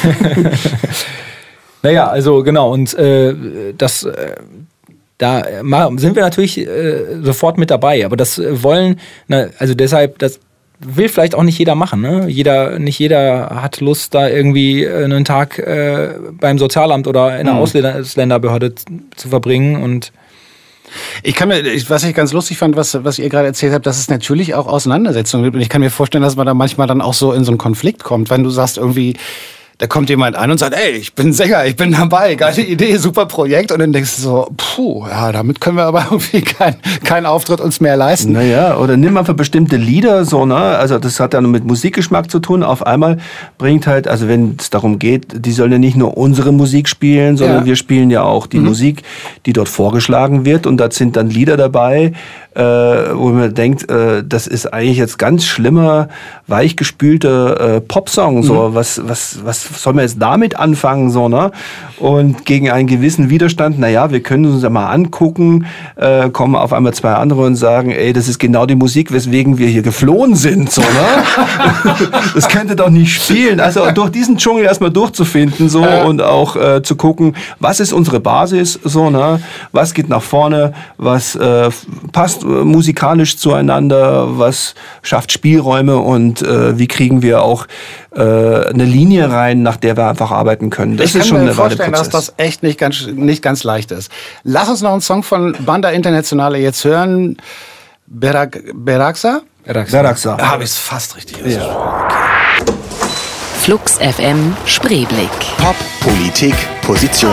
naja, also genau. Und äh, das... Äh, Da sind wir natürlich äh, sofort mit dabei, aber das wollen, na, also deshalb, das will vielleicht auch nicht jeder machen, ne? Jeder, nicht jeder hat Lust, da irgendwie einen Tag äh, beim Sozialamt oder in einer mhm. Ausländerbehörde zu verbringen und Ich kann mir, was ich ganz lustig fand, was, was ihr gerade erzählt habt, dass es natürlich auch Auseinandersetzungen gibt und ich kann mir vorstellen, dass man da manchmal dann auch so in so einen Konflikt kommt, wenn du sagst irgendwie, da kommt jemand an und sagt, ey, ich bin Sänger, ich bin dabei, geile Idee, super Projekt. Und dann denkst du so, puh, ja, damit können wir aber irgendwie keinen kein Auftritt uns mehr leisten. Naja, oder nimm einfach bestimmte Lieder, so, ne? Also das hat dann mit Musikgeschmack zu tun. Auf einmal bringt halt, also wenn es darum geht, die sollen ja nicht nur unsere Musik spielen, sondern ja. wir spielen ja auch die mhm. Musik, die dort vorgeschlagen wird. Und da sind dann Lieder dabei, äh, wo man denkt, äh, das ist eigentlich jetzt ganz schlimmer, weichgespülter äh, Popsong, so, mhm. was, was, was soll man jetzt damit anfangen, so, ne? Und gegen einen gewissen Widerstand, naja, wir können uns ja mal angucken, äh, kommen auf einmal zwei andere und sagen, ey, das ist genau die Musik, weswegen wir hier geflohen sind, so, ne? Das könnt ihr doch nicht spielen. Also durch diesen Dschungel erstmal durchzufinden, so, und auch äh, zu gucken, was ist unsere Basis, so, ne? Was geht nach vorne, was äh, passt äh, musikalisch zueinander, was schafft Spielräume und äh, wie kriegen wir auch äh, eine Linie rein, nach der wir einfach arbeiten können. Das ich ist kann schon mir eine vorstellen, dass das echt nicht ganz, nicht ganz leicht ist. Lass uns noch einen Song von Banda Internationale jetzt hören. Berak, Beraxa? Beraxa. Beraxa. Da habe ich es fast richtig. Ja. Okay. Flux F M Spreeblick. Pop, Politik, Position.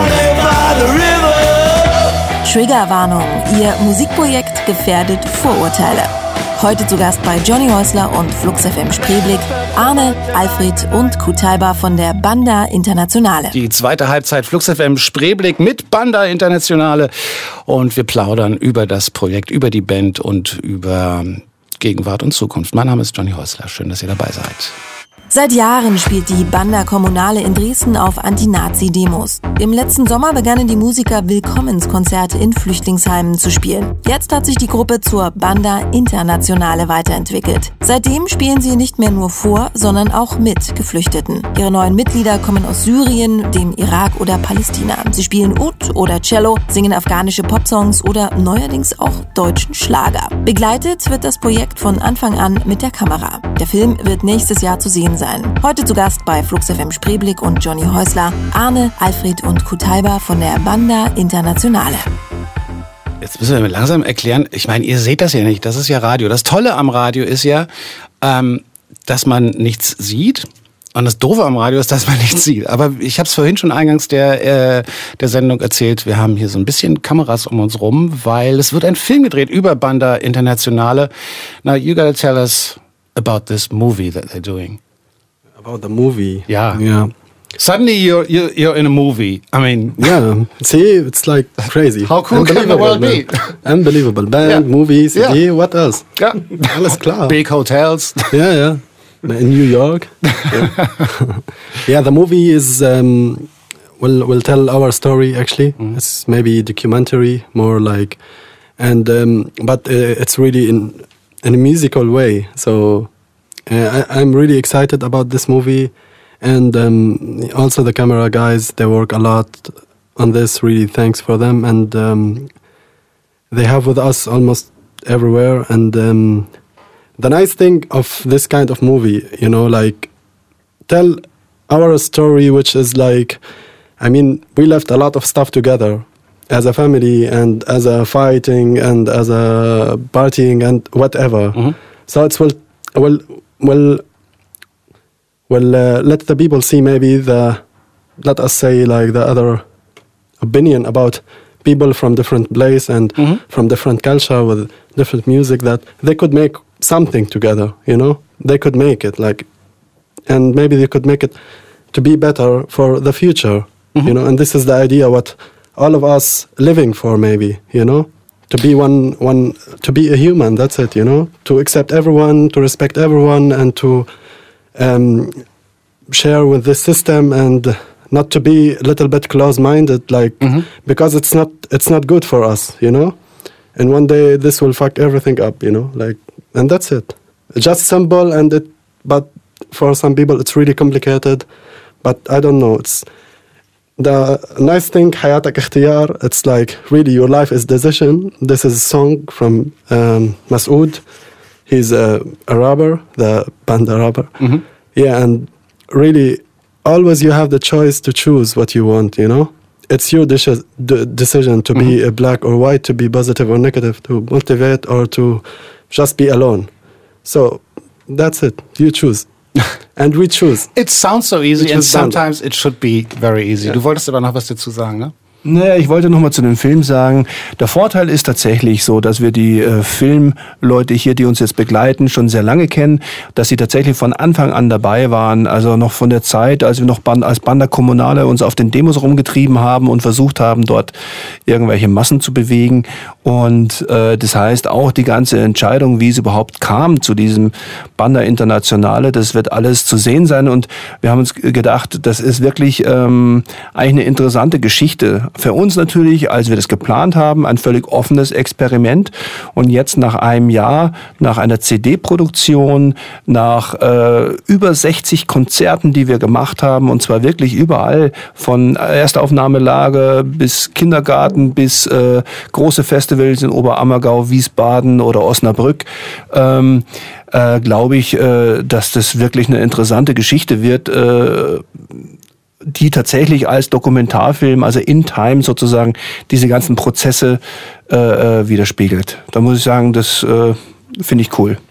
Triggerwarnung. Ihr Musikprojekt gefährdet Vorurteile. Heute zu Gast bei Johnny Häusler und Flux F M Spreeblick Arne, Alfred und Kutaiba von der Banda Internationale. Die zweite Halbzeit Flux F M Spreeblick mit Banda Internationale und wir plaudern über das Projekt, über die Band und über Gegenwart und Zukunft. Mein Name ist Johnny Häusler. Schön, dass ihr dabei seid. Seit Jahren spielt die Banda Kommunale in Dresden auf Anti-Nazi-Demos. Im letzten Sommer begannen die Musiker Willkommenskonzerte in Flüchtlingsheimen zu spielen. Jetzt hat sich die Gruppe zur Banda Internationale weiterentwickelt. Seitdem spielen sie nicht mehr nur vor, sondern auch mit Geflüchteten. Ihre neuen Mitglieder kommen aus Syrien, dem Irak oder Palästina. Sie spielen Oud oder Cello, singen afghanische Popsongs oder neuerdings auch deutschen Schlager. Begleitet wird das Projekt von Anfang an mit der Kamera. Der Film wird nächstes Jahr zu sehen sein. Heute zu Gast bei Flux F M Spreeblick und Johnny Häusler, Arne, Alfred und Kutaiba von der Banda Internationale. Jetzt müssen wir mir langsam erklären, ich meine, ihr seht das ja nicht, das ist ja Radio. Das Tolle am Radio ist ja, ähm, dass man nichts sieht. Und das Doofe am Radio ist, dass man nichts sieht. Aber ich habe es vorhin schon eingangs der, äh, der Sendung erzählt, wir haben hier so ein bisschen Kameras um uns rum, weil es wird ein Film gedreht über Banda Internationale. Now you gotta tell us about this movie that they're doing. About the movie. Yeah. Yeah. Suddenly you're, you're you're in a movie. I mean, yeah. See, it's like crazy. How cool can the world be? Unbelievable. Band, yeah. Movie, C D, yeah. What else? Yeah. Alles klar. Big hotels. Yeah, yeah. In New York. Yeah, yeah, the movie is um, will will tell our story actually. Mm-hmm. It's maybe documentary, more like, and um, but uh, it's really in in a musical way. So. Uh, I, I'm really excited about this movie, and um, also the camera guys, they work a lot on this, really thanks for them, and um, they have with us almost everywhere, and um, the nice thing of this kind of movie, you know, like, tell our story, which is like, I mean, we left a lot of stuff together, as a family, and as a fighting, and as a partying, and whatever, mm-hmm. So it's well, well, Well, well, uh, let the people see maybe the, let us say like the other opinion about people from different place and mm-hmm. from different culture with different music, that they could make something together, you know? They could make it like, and maybe they could make it to be better for the future, mm-hmm. you know? And this is the idea what all of us living for maybe, you know? to be one, one, to be a human. That's it, you know, to accept everyone, to respect everyone, and to um, share with the system, and not to be a little bit close-minded, like mm-hmm. because it's not it's not good for us, you know. And one day this will fuck everything up, you know, like, and that's it. Just simple, and it, but for some people it's really complicated. But I don't know. It's the nice thing, حياتك اختيار. It's like really your life is decision. This is a song from um, Masoud. He's a, a rapper, the band rapper. Mm-hmm. Yeah, and really, always you have the choice to choose what you want, you know? It's your de- de- decision to mm-hmm. be a black or white, to be positive or negative, to motivate or to just be alone. So that's it. You choose. And we choose. It sounds so easy and sometimes it should be very easy. Ja. Du wolltest aber noch was dazu sagen, ne? Naja, ich wollte noch mal zu dem Film sagen, der Vorteil ist tatsächlich so, dass wir die äh, Filmleute hier, die uns jetzt begleiten, schon sehr lange kennen, dass sie tatsächlich von Anfang an dabei waren, also noch von der Zeit, als wir noch Band, als Banda Kommunale uns auf den Demos rumgetrieben haben und versucht haben, dort irgendwelche Massen zu bewegen. Und äh, das heißt, auch die ganze Entscheidung, wie es überhaupt kam zu diesem Banda Internationale, das wird alles zu sehen sein. Und wir haben uns gedacht, das ist wirklich ähm, eigentlich eine interessante Geschichte. Für uns natürlich, als wir das geplant haben, ein völlig offenes Experiment. Und jetzt nach einem Jahr, nach einer C D-Produktion, nach äh, über sechzig Konzerten, die wir gemacht haben, und zwar wirklich überall, von Erstaufnahmelage bis Kindergarten bis äh, große Festivals in Oberammergau, Wiesbaden oder Osnabrück, ähm, äh, glaube ich, äh, dass das wirklich eine interessante Geschichte wird, äh, die tatsächlich als Dokumentarfilm, also in Time sozusagen, diese ganzen Prozesse äh, widerspiegelt. Da muss ich sagen, das äh, finde ich cool.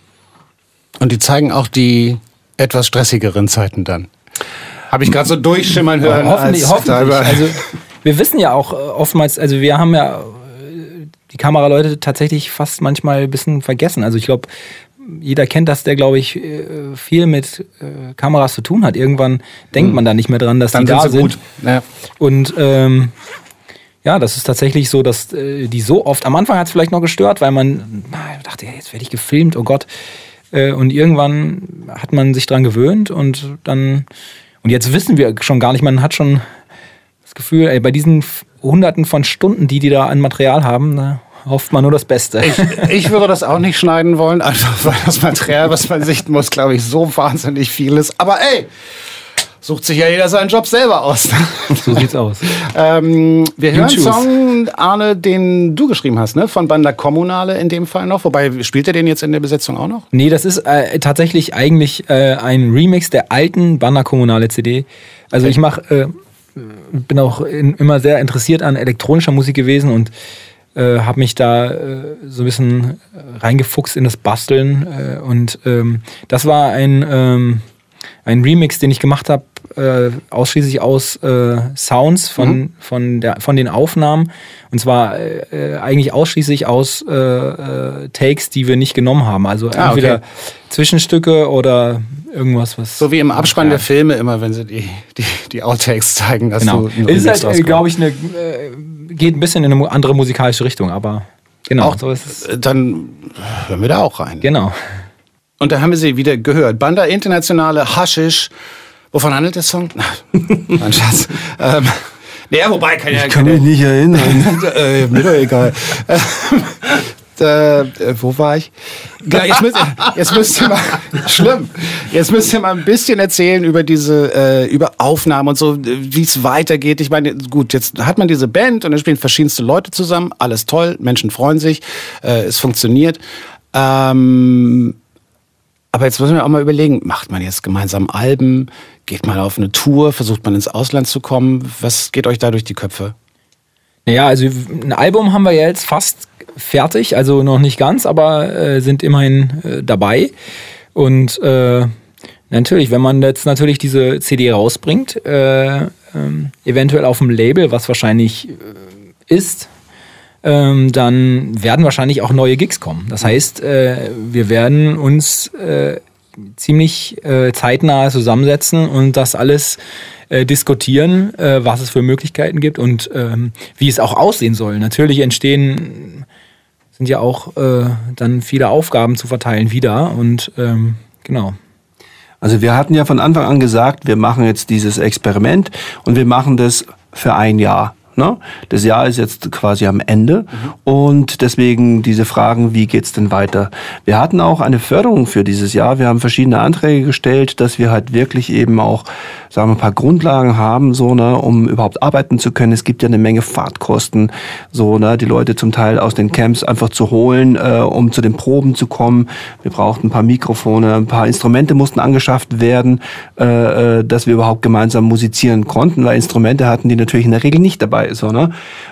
Und die zeigen auch die etwas stressigeren Zeiten dann. Habe ich gerade so durchschimmern hören. Ja, hoffentlich, als hoffentlich. Also wir wissen ja auch oftmals, also wir haben ja die Kameraleute tatsächlich fast manchmal ein bisschen vergessen. Also ich glaube, jeder kennt das, der, glaube ich, viel mit äh, Kameras zu tun hat. Irgendwann denkt man da nicht mehr dran, dass dann die da sind. sind. Gut. Ja. Und ähm, ja, das ist tatsächlich so, dass äh, die so oft, am Anfang hat es vielleicht noch gestört, weil man na, dachte, ja, jetzt werde ich gefilmt, oh Gott. Äh, und irgendwann hat man sich dran gewöhnt und dann, und jetzt wissen wir schon gar nicht, man hat schon das Gefühl, ey, bei diesen Hunderten von Stunden, die die da an Material haben, na, hofft man nur das Beste. Ich, ich würde das auch nicht schneiden wollen, einfach weil das Material, was man sichten muss, glaube ich, so wahnsinnig viel ist. Aber ey, sucht sich ja jeder seinen Job selber aus. So sieht's aus. ähm, wir hören einen Song, Arne, den du geschrieben hast, ne? Von Banda Kommunale in dem Fall noch. Wobei, spielt er den jetzt in der Besetzung auch noch? Nee, das ist äh, tatsächlich eigentlich äh, ein Remix der alten Banda Kommunale C D. Also okay. ich mach, äh, bin auch in, immer sehr interessiert an elektronischer Musik gewesen und Äh, habe mich da äh, so ein bisschen reingefuchst in das Basteln äh, und ähm, das war ein, ähm, ein Remix, den ich gemacht habe, äh, ausschließlich aus äh, Sounds von, mhm. von, der, von den Aufnahmen, und zwar äh, eigentlich ausschließlich aus äh, äh, Takes, die wir nicht genommen haben, also ah, entweder okay. Zwischenstücke oder irgendwas, was... So wie im Abspann ja. der Filme immer, wenn sie die, die, die Outtakes zeigen. Dass genau. du es ist halt, glaube ich, eine... Äh, geht ein bisschen in eine andere musikalische Richtung, aber genau. Auch, so ist es. Dann hören wir da auch rein. Genau. Und da haben wir sie wieder gehört. Banda Internationale, Haschisch. Wovon handelt der Song? Mein Schatz. ähm, naja, wobei kann ja... Ich kann mich nicht erinnern. äh, mir doch egal. Äh, wo war ich? Ja, jetzt, müsst ihr, jetzt müsst ihr mal, schlimm, jetzt müsst ihr mal ein bisschen erzählen über diese, äh, über Aufnahmen und so, wie es weitergeht. Ich meine, gut, jetzt hat man diese Band und dann spielen verschiedenste Leute zusammen, alles toll, Menschen freuen sich, äh, es funktioniert. Ähm, aber jetzt müssen wir auch mal überlegen, macht man jetzt gemeinsam Alben, geht man auf eine Tour, versucht man ins Ausland zu kommen, was geht euch da durch die Köpfe? Ja, also ein Album haben wir ja jetzt fast fertig, also noch nicht ganz, aber äh, sind immerhin äh, dabei. Und äh, natürlich, wenn man jetzt natürlich diese C D rausbringt, äh, äh, eventuell auf dem Label, was wahrscheinlich äh, ist, äh, dann werden wahrscheinlich auch neue Gigs kommen. Das heißt, äh, wir werden uns äh, ziemlich äh, zeitnah zusammensetzen und das alles äh, diskutieren, äh, was es für Möglichkeiten gibt und ähm, wie es auch aussehen soll. Natürlich entstehen, sind ja auch äh, dann viele Aufgaben zu verteilen wieder und ähm, genau. Also wir hatten ja von Anfang an gesagt, wir machen jetzt dieses Experiment und wir machen das für ein Jahr. Ne? Das Jahr ist jetzt quasi am Ende mhm. und deswegen diese Fragen, wie geht's denn weiter? Wir hatten auch eine Förderung für dieses Jahr. Wir haben verschiedene Anträge gestellt, dass wir halt wirklich eben auch, sagen wir, ein paar Grundlagen haben, so, ne, um überhaupt arbeiten zu können. Es gibt ja eine Menge Fahrtkosten, so, ne, die Leute zum Teil aus den Camps einfach zu holen, äh, um zu den Proben zu kommen. Wir brauchten ein paar Mikrofone, ein paar Instrumente mussten angeschafft werden, äh, dass wir überhaupt gemeinsam musizieren konnten, weil Instrumente hatten die natürlich in der Regel nicht dabei. So, ne?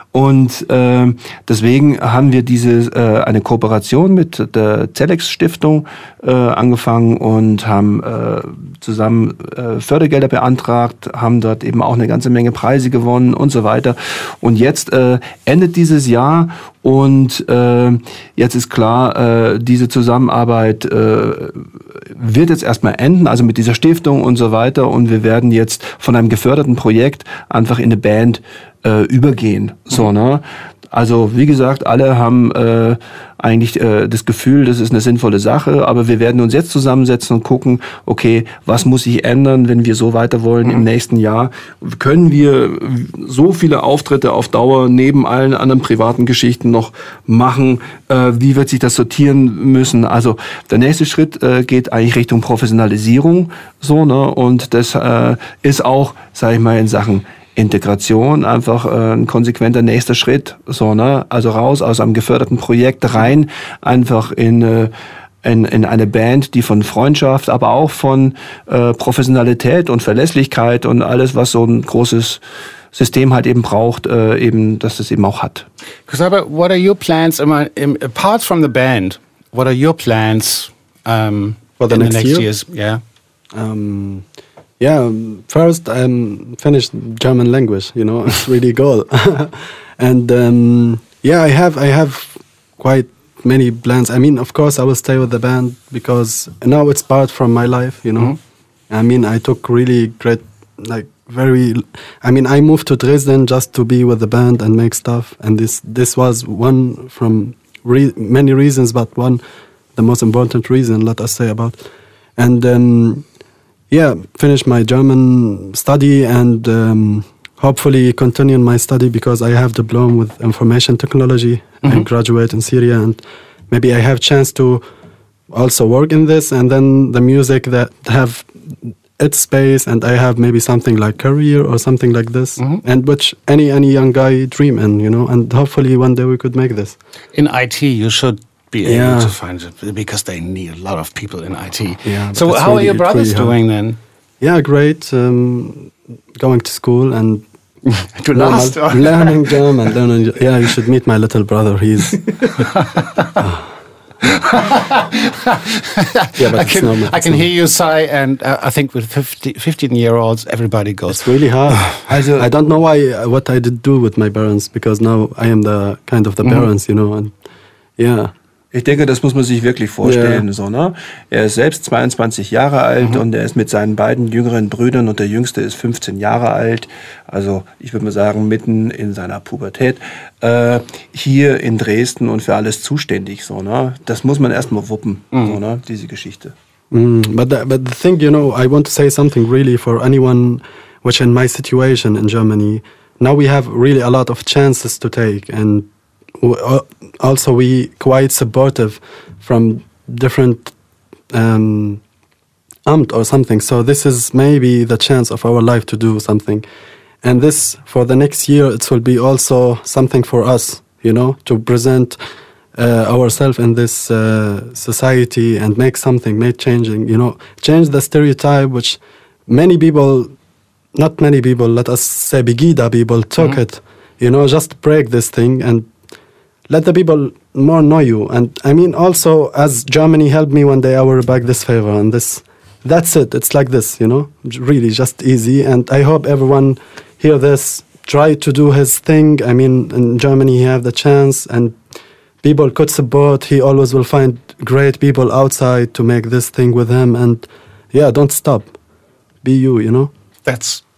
Und äh, deswegen haben wir diese äh, eine Kooperation mit der Zelex Stiftung äh, angefangen und haben äh, zusammen äh, Fördergelder beantragt, haben dort eben auch eine ganze Menge Preise gewonnen und so weiter. Und jetzt äh, endet dieses Jahr und äh, jetzt ist klar, äh, diese Zusammenarbeit äh, wird jetzt erstmal enden, also mit dieser Stiftung und so weiter. Und wir werden jetzt von einem geförderten Projekt einfach in eine Band äh, übergehen. So, ne? Also wie gesagt, alle haben äh, eigentlich äh, das Gefühl, das ist eine sinnvolle Sache, aber wir werden uns jetzt zusammensetzen und gucken, okay, was muss sich ändern, wenn wir so weiter wollen im nächsten Jahr? Können wir so viele Auftritte auf Dauer neben allen anderen privaten Geschichten noch machen? Äh, wie wird sich das sortieren müssen? Also der nächste Schritt äh, geht eigentlich Richtung Professionalisierung, so, ne? Und das äh, ist auch, sage ich mal, in Sachen Integration einfach äh, ein konsequenter nächster Schritt, so, ne? Also raus aus einem geförderten Projekt rein, einfach in, äh, in in eine Band, die von Freundschaft, aber auch von äh, Professionalität und Verlässlichkeit und alles, was so ein großes System halt eben braucht, äh, eben, dass es eben auch hat. Kusaba, what are your plans, apart from the band, what are your plans um, for the in next, the next year? years? Yeah. Um, Yeah, first I'm finished German language, you know, it's really goal. And um, yeah, I have I have quite many plans. I mean, of course, I will stay with the band because now it's part from my life, you know. Mm-hmm. I mean, I took really great, like very. I mean, I moved to Dresden just to be with the band and make stuff, and this this was one from re- many reasons, but one, the most important reason, let us say about, and. Um, Yeah, finish my German study and um, hopefully continue my study because I have diploma with information technology mm-hmm. and graduate in Syria, and maybe I have chance to also work in this, and then the music that have its space, and I have maybe something like career or something like this, mm-hmm. and which any any young guy dream in, you know, and hopefully one day we could make this. In I T, you should be able yeah. to find it because they need a lot of people in I T. Yeah, so how really, are your brothers really doing then? Yeah, great. Um, going to school and to last learning German. Learning, yeah, you should meet my little brother. He's. oh. Yeah, but I it's can, normal. I It's can normal. hear you sigh, and uh, I think with fifty, fifteen-year-olds, everybody goes. It's really hard. Also, I don't know why what I did do with my parents because now I am the kind of the parents, you know, and yeah. Ich denke, das muss man sich wirklich vorstellen. Ja. So, ne? Er ist selbst zweiundzwanzig Jahre alt mhm. und er ist mit seinen beiden jüngeren Brüdern und der jüngste ist fünfzehn Jahre alt. Also ich würde mal sagen, mitten in seiner Pubertät. Äh, hier in Dresden und für alles zuständig. So, ne? Das muss man erstmal wuppen, mhm. so, ne? Diese Geschichte. Mm, but, the, but the thing, you know, I want to say something really for anyone which in my situation in Germany. Now we have really a lot of chances to take, and also we quite supportive from different um, amt or something. So this is maybe the chance of our life to do something. And this, for the next year, it will be also something for us, you know, to present uh, ourselves in this uh, society and make something, make changing, you know, change the stereotype which many people, not many people, let us say Begida people took mm-hmm. it, you know, just break this thing and let the people more know you. And I mean, also, as Germany helped me one day, I will repay this favor. And this, that's it. It's like this, you know, really just easy. And I hope everyone hear this, try to do his thing. I mean, in Germany, he have the chance and people could support. He always will find great people outside to make this thing with him. And yeah, don't stop. Be you, you know. That's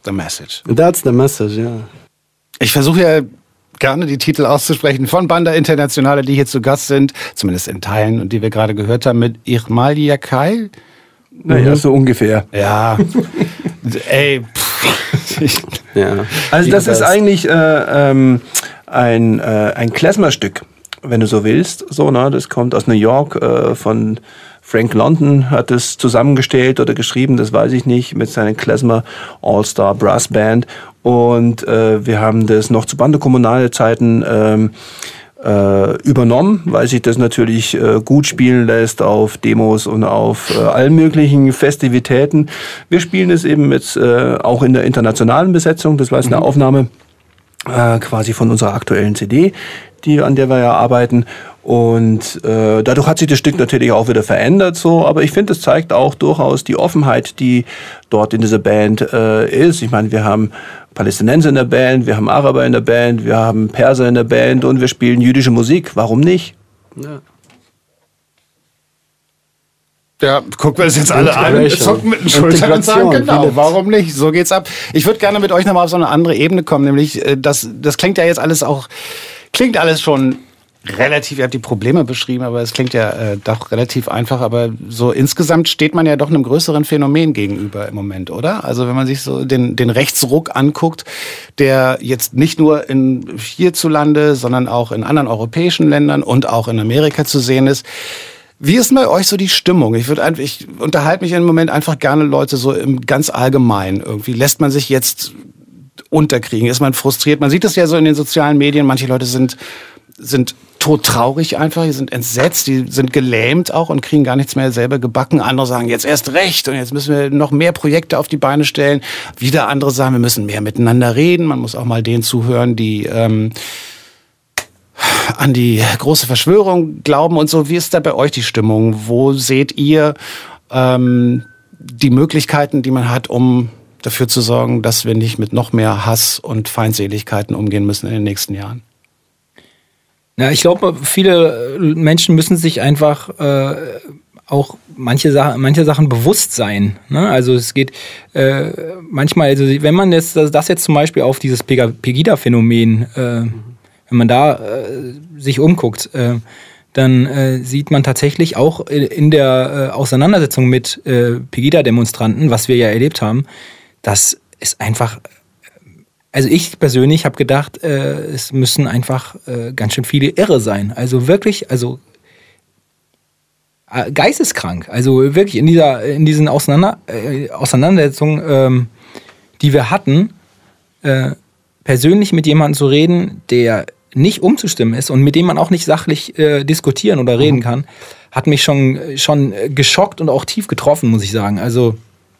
the message. That's the message, ja. Yeah. Ich versuche ja gerne die Titel auszusprechen von Banda Internationale, die hier zu Gast sind, zumindest in Teilen, und die wir gerade gehört haben mit Irmal Yakai. Naja, mhm. so ungefähr. Ja, ey. Pff. Ja. Also das ist eigentlich äh, ähm, ein, äh, ein Klezmer-Stück, wenn du so willst. So, ne? Das kommt aus New York, äh, von Frank London hat es zusammengestellt oder geschrieben, das weiß ich nicht, mit seiner Klezmer All-Star Brass Band. Und äh, wir haben das noch zu Banda Kommunale Zeiten ähm, äh, übernommen, weil sich das natürlich äh, gut spielen lässt auf Demos und auf äh, allen möglichen Festivitäten. Wir spielen es eben jetzt äh, auch in der internationalen Besetzung. Das war jetzt eine mhm. Aufnahme äh, quasi von unserer aktuellen C D, die, an der wir ja arbeiten. Und äh, dadurch hat sich das Stück natürlich auch wieder verändert, so. Aber ich finde, es zeigt auch durchaus die Offenheit, die dort in dieser Band äh, ist. Ich meine, wir haben Palästinenser in der Band, wir haben Araber in der Band, wir haben Perser in der Band und wir spielen jüdische Musik. Warum nicht? Ja. Ja, gucken wir das jetzt alle an, zucken mit den Schultern und sagen, genau, warum nicht? So geht's ab. Ich würde gerne mit euch nochmal auf so eine andere Ebene kommen, nämlich, das, das klingt ja jetzt alles auch, klingt alles schon relativ, ihr habt die Probleme beschrieben, aber es klingt ja äh, doch relativ einfach, aber so insgesamt steht man ja doch einem größeren Phänomen gegenüber im Moment, oder? Also wenn man sich so den, den Rechtsruck anguckt, der jetzt nicht nur in hierzulande, sondern auch in anderen europäischen Ländern und auch in Amerika zu sehen ist. Wie ist bei euch so die Stimmung? Ich würde einfach, ich unterhalte mich im Moment einfach gerne Leute so im ganz allgemein irgendwie. Lässt man sich jetzt unterkriegen? Ist man frustriert? Man sieht das ja so in den sozialen Medien. Manche Leute sind sind todtraurig einfach, die sind entsetzt, die sind gelähmt auch und kriegen gar nichts mehr selber gebacken. Andere sagen, jetzt erst recht und jetzt müssen wir noch mehr Projekte auf die Beine stellen. Wieder andere sagen, wir müssen mehr miteinander reden. Man muss auch mal denen zuhören, die ähm, an die große Verschwörung glauben und so. Wie ist da bei euch die Stimmung? Wo seht ihr ähm, die Möglichkeiten, die man hat, um dafür zu sorgen, dass wir nicht mit noch mehr Hass und Feindseligkeiten umgehen müssen in den nächsten Jahren? Ja, ich glaube, viele Menschen müssen sich einfach äh, auch manche Sachen, manche Sachen bewusst sein. Ne? Also es geht äh, manchmal, also wenn man jetzt das jetzt zum Beispiel auf dieses Pegida-Phänomen, äh, wenn man da äh, sich umguckt, äh, dann äh, sieht man tatsächlich auch in der äh, Auseinandersetzung mit äh, Pegida-Demonstranten, was wir ja erlebt haben, dass es einfach Also ich persönlich habe gedacht, äh, es müssen einfach äh, ganz schön viele Irre sein. Also wirklich, also äh, geisteskrank. Also wirklich in dieser, in diesen Auseinander, äh, Auseinandersetzungen, ähm, die wir hatten, äh, persönlich mit jemandem zu reden, der nicht umzustimmen ist und mit dem man auch nicht sachlich äh, diskutieren oder reden kann, hat mich schon, schon geschockt und auch tief getroffen, muss ich sagen. Also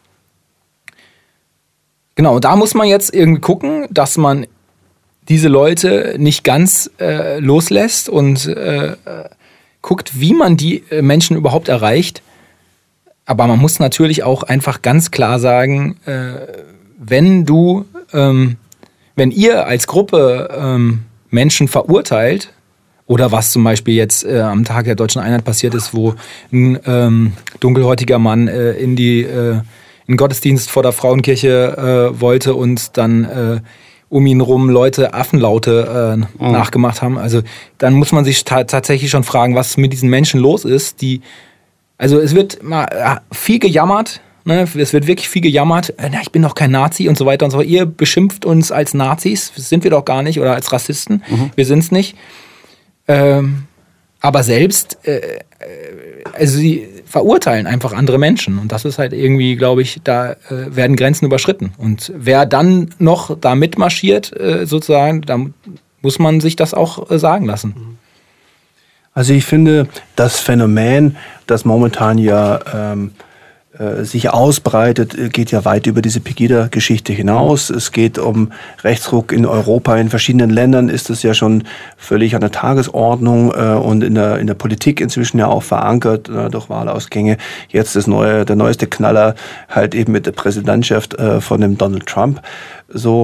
genau, da muss man jetzt irgendwie gucken, dass man diese Leute nicht ganz äh, loslässt und äh, guckt, wie man die äh, Menschen überhaupt erreicht. Aber man muss natürlich auch einfach ganz klar sagen, äh, wenn du, ähm, wenn ihr als Gruppe ähm, Menschen verurteilt, oder was zum Beispiel jetzt äh, am Tag der Deutschen Einheit passiert ist, wo ein ähm, dunkelhäutiger Mann äh, in die äh, einen Gottesdienst vor der Frauenkirche äh, wollte und dann äh, um ihn rum Leute Affenlaute äh, mhm. nachgemacht haben. Also dann muss man sich ta- tatsächlich schon fragen, was mit diesen Menschen los ist. Die, also es wird mal äh, viel gejammert, ne? Es wird wirklich viel gejammert. Äh, na, ich bin doch kein Nazi und so weiter und so weiter. Ihr beschimpft uns als Nazis, das sind wir doch gar nicht, oder als Rassisten. Mhm. Wir sind es nicht. Ähm, aber selbst, äh, also sie verurteilen einfach andere Menschen. Und das ist halt irgendwie, glaube ich, da äh, werden Grenzen überschritten. Und wer dann noch da mitmarschiert, äh, sozusagen, da muss man sich das auch äh, sagen lassen. Also ich finde, das Phänomen, das momentan ja ähm, äh, sich ausbreitet, geht ja weit über diese Pegida-Geschichte hinaus. Es geht um Rechtsruck in Europa. In verschiedenen Ländern ist es ja schon völlig an der Tagesordnung äh, und in der, in der Politik inzwischen ja auch verankert äh, durch Wahlausgänge. Jetzt das neue, der neueste Knaller halt eben mit der Präsidentschaft äh, von dem Donald Trump. So,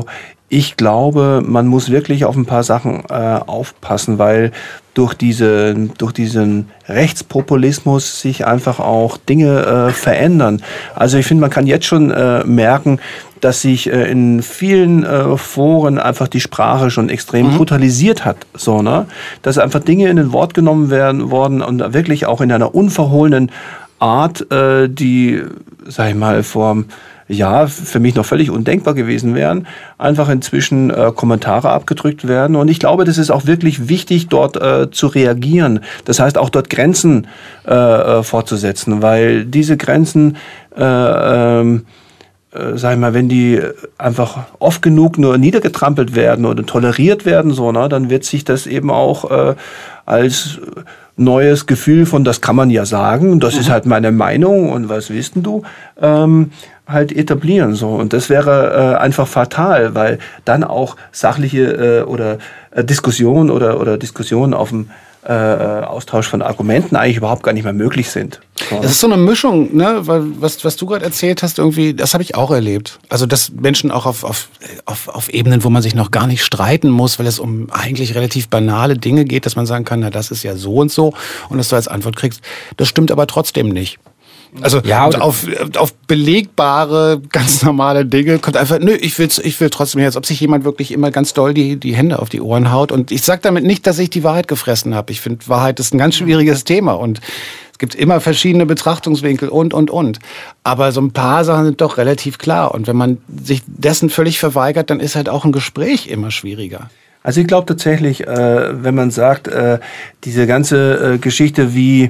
ich glaube, man muss wirklich auf ein paar Sachen äh, aufpassen, weil durch, diese, durch diesen Rechtspopulismus sich einfach auch Dinge äh, verändern. Also ich finde, man kann jetzt schon äh, merken, dass sich äh, in vielen äh, Foren einfach die Sprache schon extrem mhm. brutalisiert hat. So, ne? Dass einfach Dinge in den Wort genommen werden worden und wirklich auch in einer unverhohlenen Art, äh, die, sag ich mal, vor ja, für mich noch völlig undenkbar gewesen wären, einfach inzwischen äh, Kommentare abgedrückt werden. Und ich glaube, das ist auch wirklich wichtig, dort äh, zu reagieren. Das heißt, auch dort Grenzen äh, äh, fortzusetzen, weil diese Grenzen, äh, ähm, äh, sag ich mal, wenn die einfach oft genug nur niedergetrampelt werden oder toleriert werden, so, ne, dann wird sich das eben auch äh, als neues Gefühl von, das kann man ja sagen, das mhm. ist halt meine Meinung und was willst denn du, ähm, halt etablieren. So. Und das wäre äh, einfach fatal, weil dann auch sachliche äh, oder äh, Diskussionen oder, oder Diskussionen auf dem äh, Austausch von Argumenten eigentlich überhaupt gar nicht mehr möglich sind. So. Das ist so eine Mischung, ne? Weil was, was du gerade erzählt hast, irgendwie, das habe ich auch erlebt. Also dass Menschen auch auf, auf, auf, auf Ebenen, wo man sich noch gar nicht streiten muss, weil es um eigentlich relativ banale Dinge geht, dass man sagen kann, na das ist ja so und so und dass du als Antwort kriegst. Das stimmt aber trotzdem nicht. Also ja, auf, auf belegbare, ganz normale Dinge kommt einfach, nö, ich will, ich will trotzdem, als ob sich jemand wirklich immer ganz doll die, die Hände auf die Ohren haut. Und ich sage damit nicht, dass ich die Wahrheit gefressen habe. Ich finde, Wahrheit ist ein ganz schwieriges Thema und es gibt immer verschiedene Betrachtungswinkel und, und, und. Aber so ein paar Sachen sind doch relativ klar. Und wenn man sich dessen völlig verweigert, dann ist halt auch ein Gespräch immer schwieriger. Also ich glaube tatsächlich, äh, wenn man sagt, äh, diese ganze äh, Geschichte, wie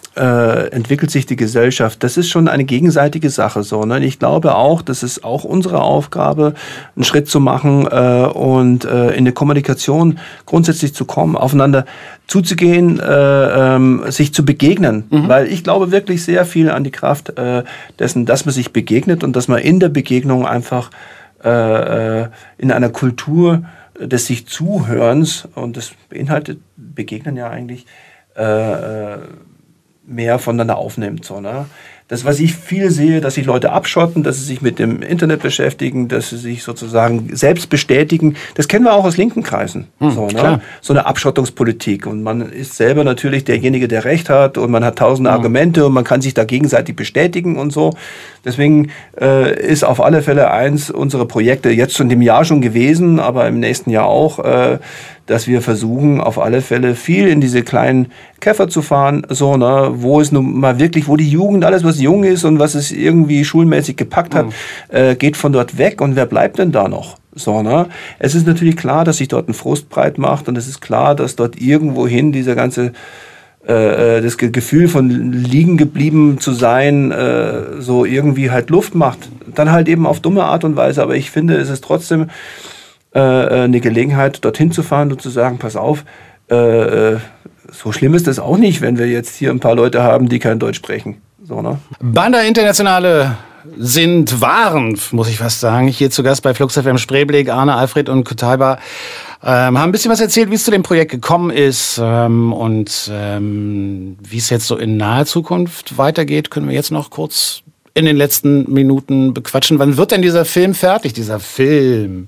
Äh, entwickelt sich die Gesellschaft. Das ist schon eine gegenseitige Sache. So, ne? Ich glaube auch, das ist auch unsere Aufgabe, einen Schritt zu machen äh, und äh, in eine Kommunikation grundsätzlich zu kommen, aufeinander zuzugehen, äh, ähm, sich zu begegnen. Mhm. Weil ich glaube wirklich sehr viel an die Kraft äh, dessen, dass man sich begegnet und dass man in der Begegnung einfach äh, in einer Kultur des sich Zuhörens, und das beinhaltet Begegnen ja eigentlich, äh, mehr voneinander aufnimmt. So, ne? Das, was ich viel sehe, dass sich Leute abschotten, dass sie sich mit dem Internet beschäftigen, dass sie sich sozusagen selbst bestätigen. Das kennen wir auch aus linken Kreisen. Hm, so, ne? So eine Abschottungspolitik. Und man ist selber natürlich derjenige, der Recht hat und man hat tausende hm. Argumente und man kann sich da gegenseitig bestätigen und so. Deswegen äh, ist auf alle Fälle eins unserer Projekte jetzt schon in dem Jahr schon gewesen, aber im nächsten Jahr auch, äh, dass wir versuchen, auf alle Fälle viel in diese kleinen Käfer zu fahren, so, ne, wo es nun mal wirklich, wo die Jugend, alles was jung ist und was es irgendwie schulmäßig gepackt hat, mhm. äh, geht von dort weg und wer bleibt denn da noch? So, ne? Es ist natürlich klar, dass sich dort ein Frust breit macht und es ist klar, dass dort irgendwohin dieser ganze äh, das Gefühl von liegen geblieben zu sein, äh, so irgendwie halt Luft macht. Dann halt eben auf dumme Art und Weise, aber ich finde, es ist trotzdem äh, eine Gelegenheit, dorthin zu fahren und zu sagen, pass auf, äh, so schlimm ist das auch nicht, wenn wir jetzt hier ein paar Leute haben, die kein Deutsch sprechen. So, ne? Banda Internationale sind, waren, muss ich fast sagen, hier zu Gast bei Flux F M Spreeblick, Arne, Alfred und Kutaiba, ähm, haben ein bisschen was erzählt, wie es zu dem Projekt gekommen ist ähm, und ähm, wie es jetzt so in naher Zukunft weitergeht, können wir jetzt noch kurz in den letzten Minuten bequatschen. Wann wird denn dieser Film fertig, dieser Film?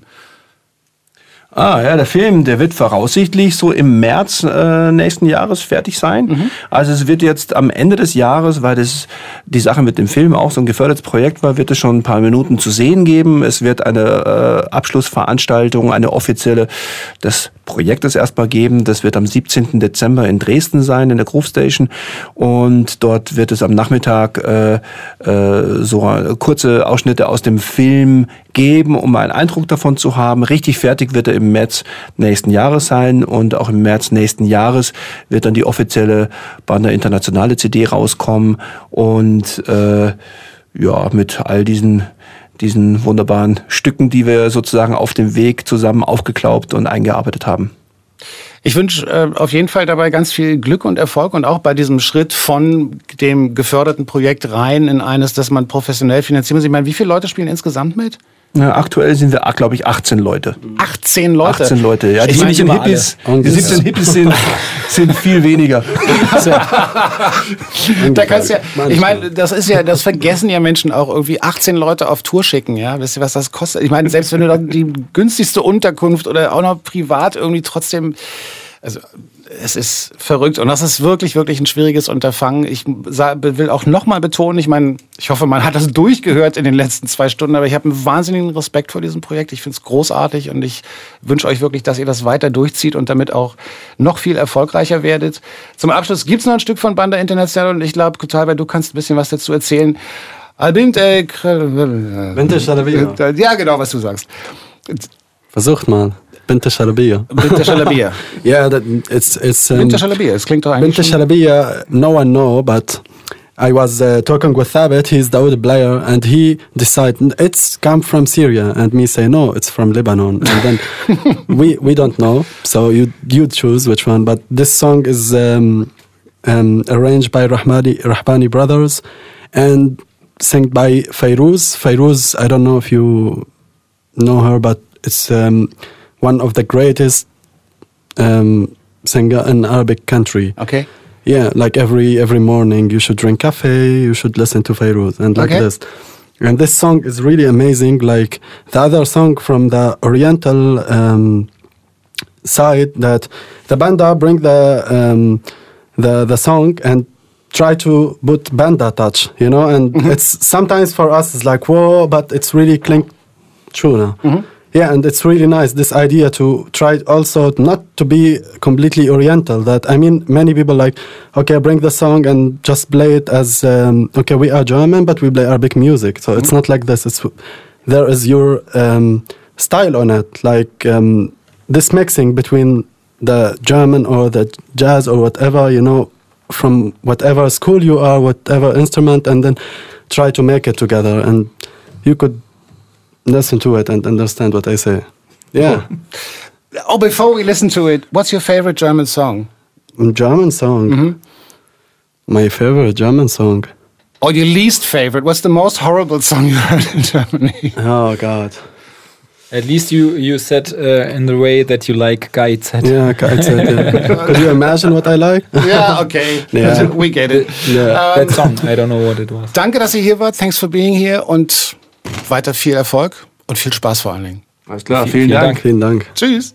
Ah, ja, der Film, der wird voraussichtlich so im März äh, nächsten Jahres fertig sein. Mhm. Also es wird jetzt am Ende des Jahres, weil das die Sache mit dem Film auch so ein gefördertes Projekt war, wird es schon ein paar Minuten zu sehen geben. Es wird eine äh, Abschlussveranstaltung, eine offizielle des Projektes erstmal geben. Das wird am siebzehnten Dezember in Dresden sein, in der Groove Station. Und dort wird es am Nachmittag äh, äh, so kurze Ausschnitte aus dem Film geben, um einen Eindruck davon zu haben. Richtig fertig wird er im März nächsten Jahres sein und auch im März nächsten Jahres wird dann die offizielle Banda Internationale C D rauskommen und äh, ja, mit all diesen diesen wunderbaren Stücken, die wir sozusagen auf dem Weg zusammen aufgeklaubt und eingearbeitet haben. Ich wünsche äh, auf jeden Fall dabei ganz viel Glück und Erfolg und auch bei diesem Schritt von dem geförderten Projekt rein in eines, das man professionell finanzieren muss. Ich meine, wie viele Leute spielen insgesamt mit? Ja, aktuell sind wir, glaube ich, achtzehn Leute. achtzehn Leute? achtzehn Leute, ja. Die Ich meine, siebzehn immer Hippies, alle. die siebzehn Hippies sind, sind viel weniger. Da kannst ja, ich meine, das ist ja, das vergessen ja Menschen auch irgendwie, achtzehn Leute auf Tour schicken, ja. Wisst ihr, was das kostet? Ich meine, selbst wenn du dann die günstigste Unterkunft oder auch noch privat irgendwie trotzdem, also es ist verrückt und das ist wirklich, wirklich ein schwieriges Unterfangen. Ich will auch nochmal betonen, ich meine, ich hoffe, man hat das durchgehört in den letzten zwei Stunden, aber ich habe einen wahnsinnigen Respekt vor diesem Projekt. Ich finde es großartig und ich wünsche euch wirklich, dass ihr das weiter durchzieht und damit auch noch viel erfolgreicher werdet. Zum Abschluss gibt es noch ein Stück von Banda International und ich glaube, Kutalba, du kannst ein bisschen was dazu erzählen. Albint, äh, Bint Shalabiya. ja, genau, was du sagst. Versucht mal. Bint Shalabiya. Bint Shalabiya. Yeah, that, it's it's. Um, Bint Shalabiya. Es klingt doch eigentlich. Bint Shalabiya. No one know, but I was uh, talking with Thabit. He's the old player, and he decided it's come from Syria, and me say no, it's from Lebanon, and then we we don't know. So you you choose which one. But this song is um, um, arranged by Rahmani Rahbani brothers, and sung by Fairuz. Fairuz, I don't know if you know her, but it's um, one of the greatest um, singer in Arabic country. Okay. Yeah, like every every morning you should drink cafe, you should listen to Fairuz and like Okay. this. And this song is really amazing. Like the other song from the Oriental um, side, that the banda bring the um, the the song and try to put banda touch, you know. And it's sometimes for us it's like whoa, but it's really clink true now. Yeah, and it's really nice, this idea to try also not to be completely Oriental. That, I mean, many people like, okay, bring the song and just play it as, um, okay, we are German, but we play Arabic music. So it's not like this. It's, there is your um, style on it, like um, this mixing between the German or the jazz or whatever, you know, from whatever school you are, whatever instrument, and then try to make it together. And you could listen to it and understand what I say. Yeah. Oh, before we listen to it, what's your favorite German song? German song. Mhm. My favorite German song. Or your least favorite? What's the most horrible song you heard in Germany? Oh God. At least you you said uh, in the way that you like Guy said. Yeah, I said, yeah. Could you imagine what I like? Yeah, okay. Yeah. We get it. Yeah. Ähm, That song, I don't know what it was. danke, dass ihr hier wart. Thanks for being here und weiter viel Erfolg und viel Spaß vor allen Dingen. Alles klar, Vielen vielen Dank. Dank. Vielen Dank. Tschüss.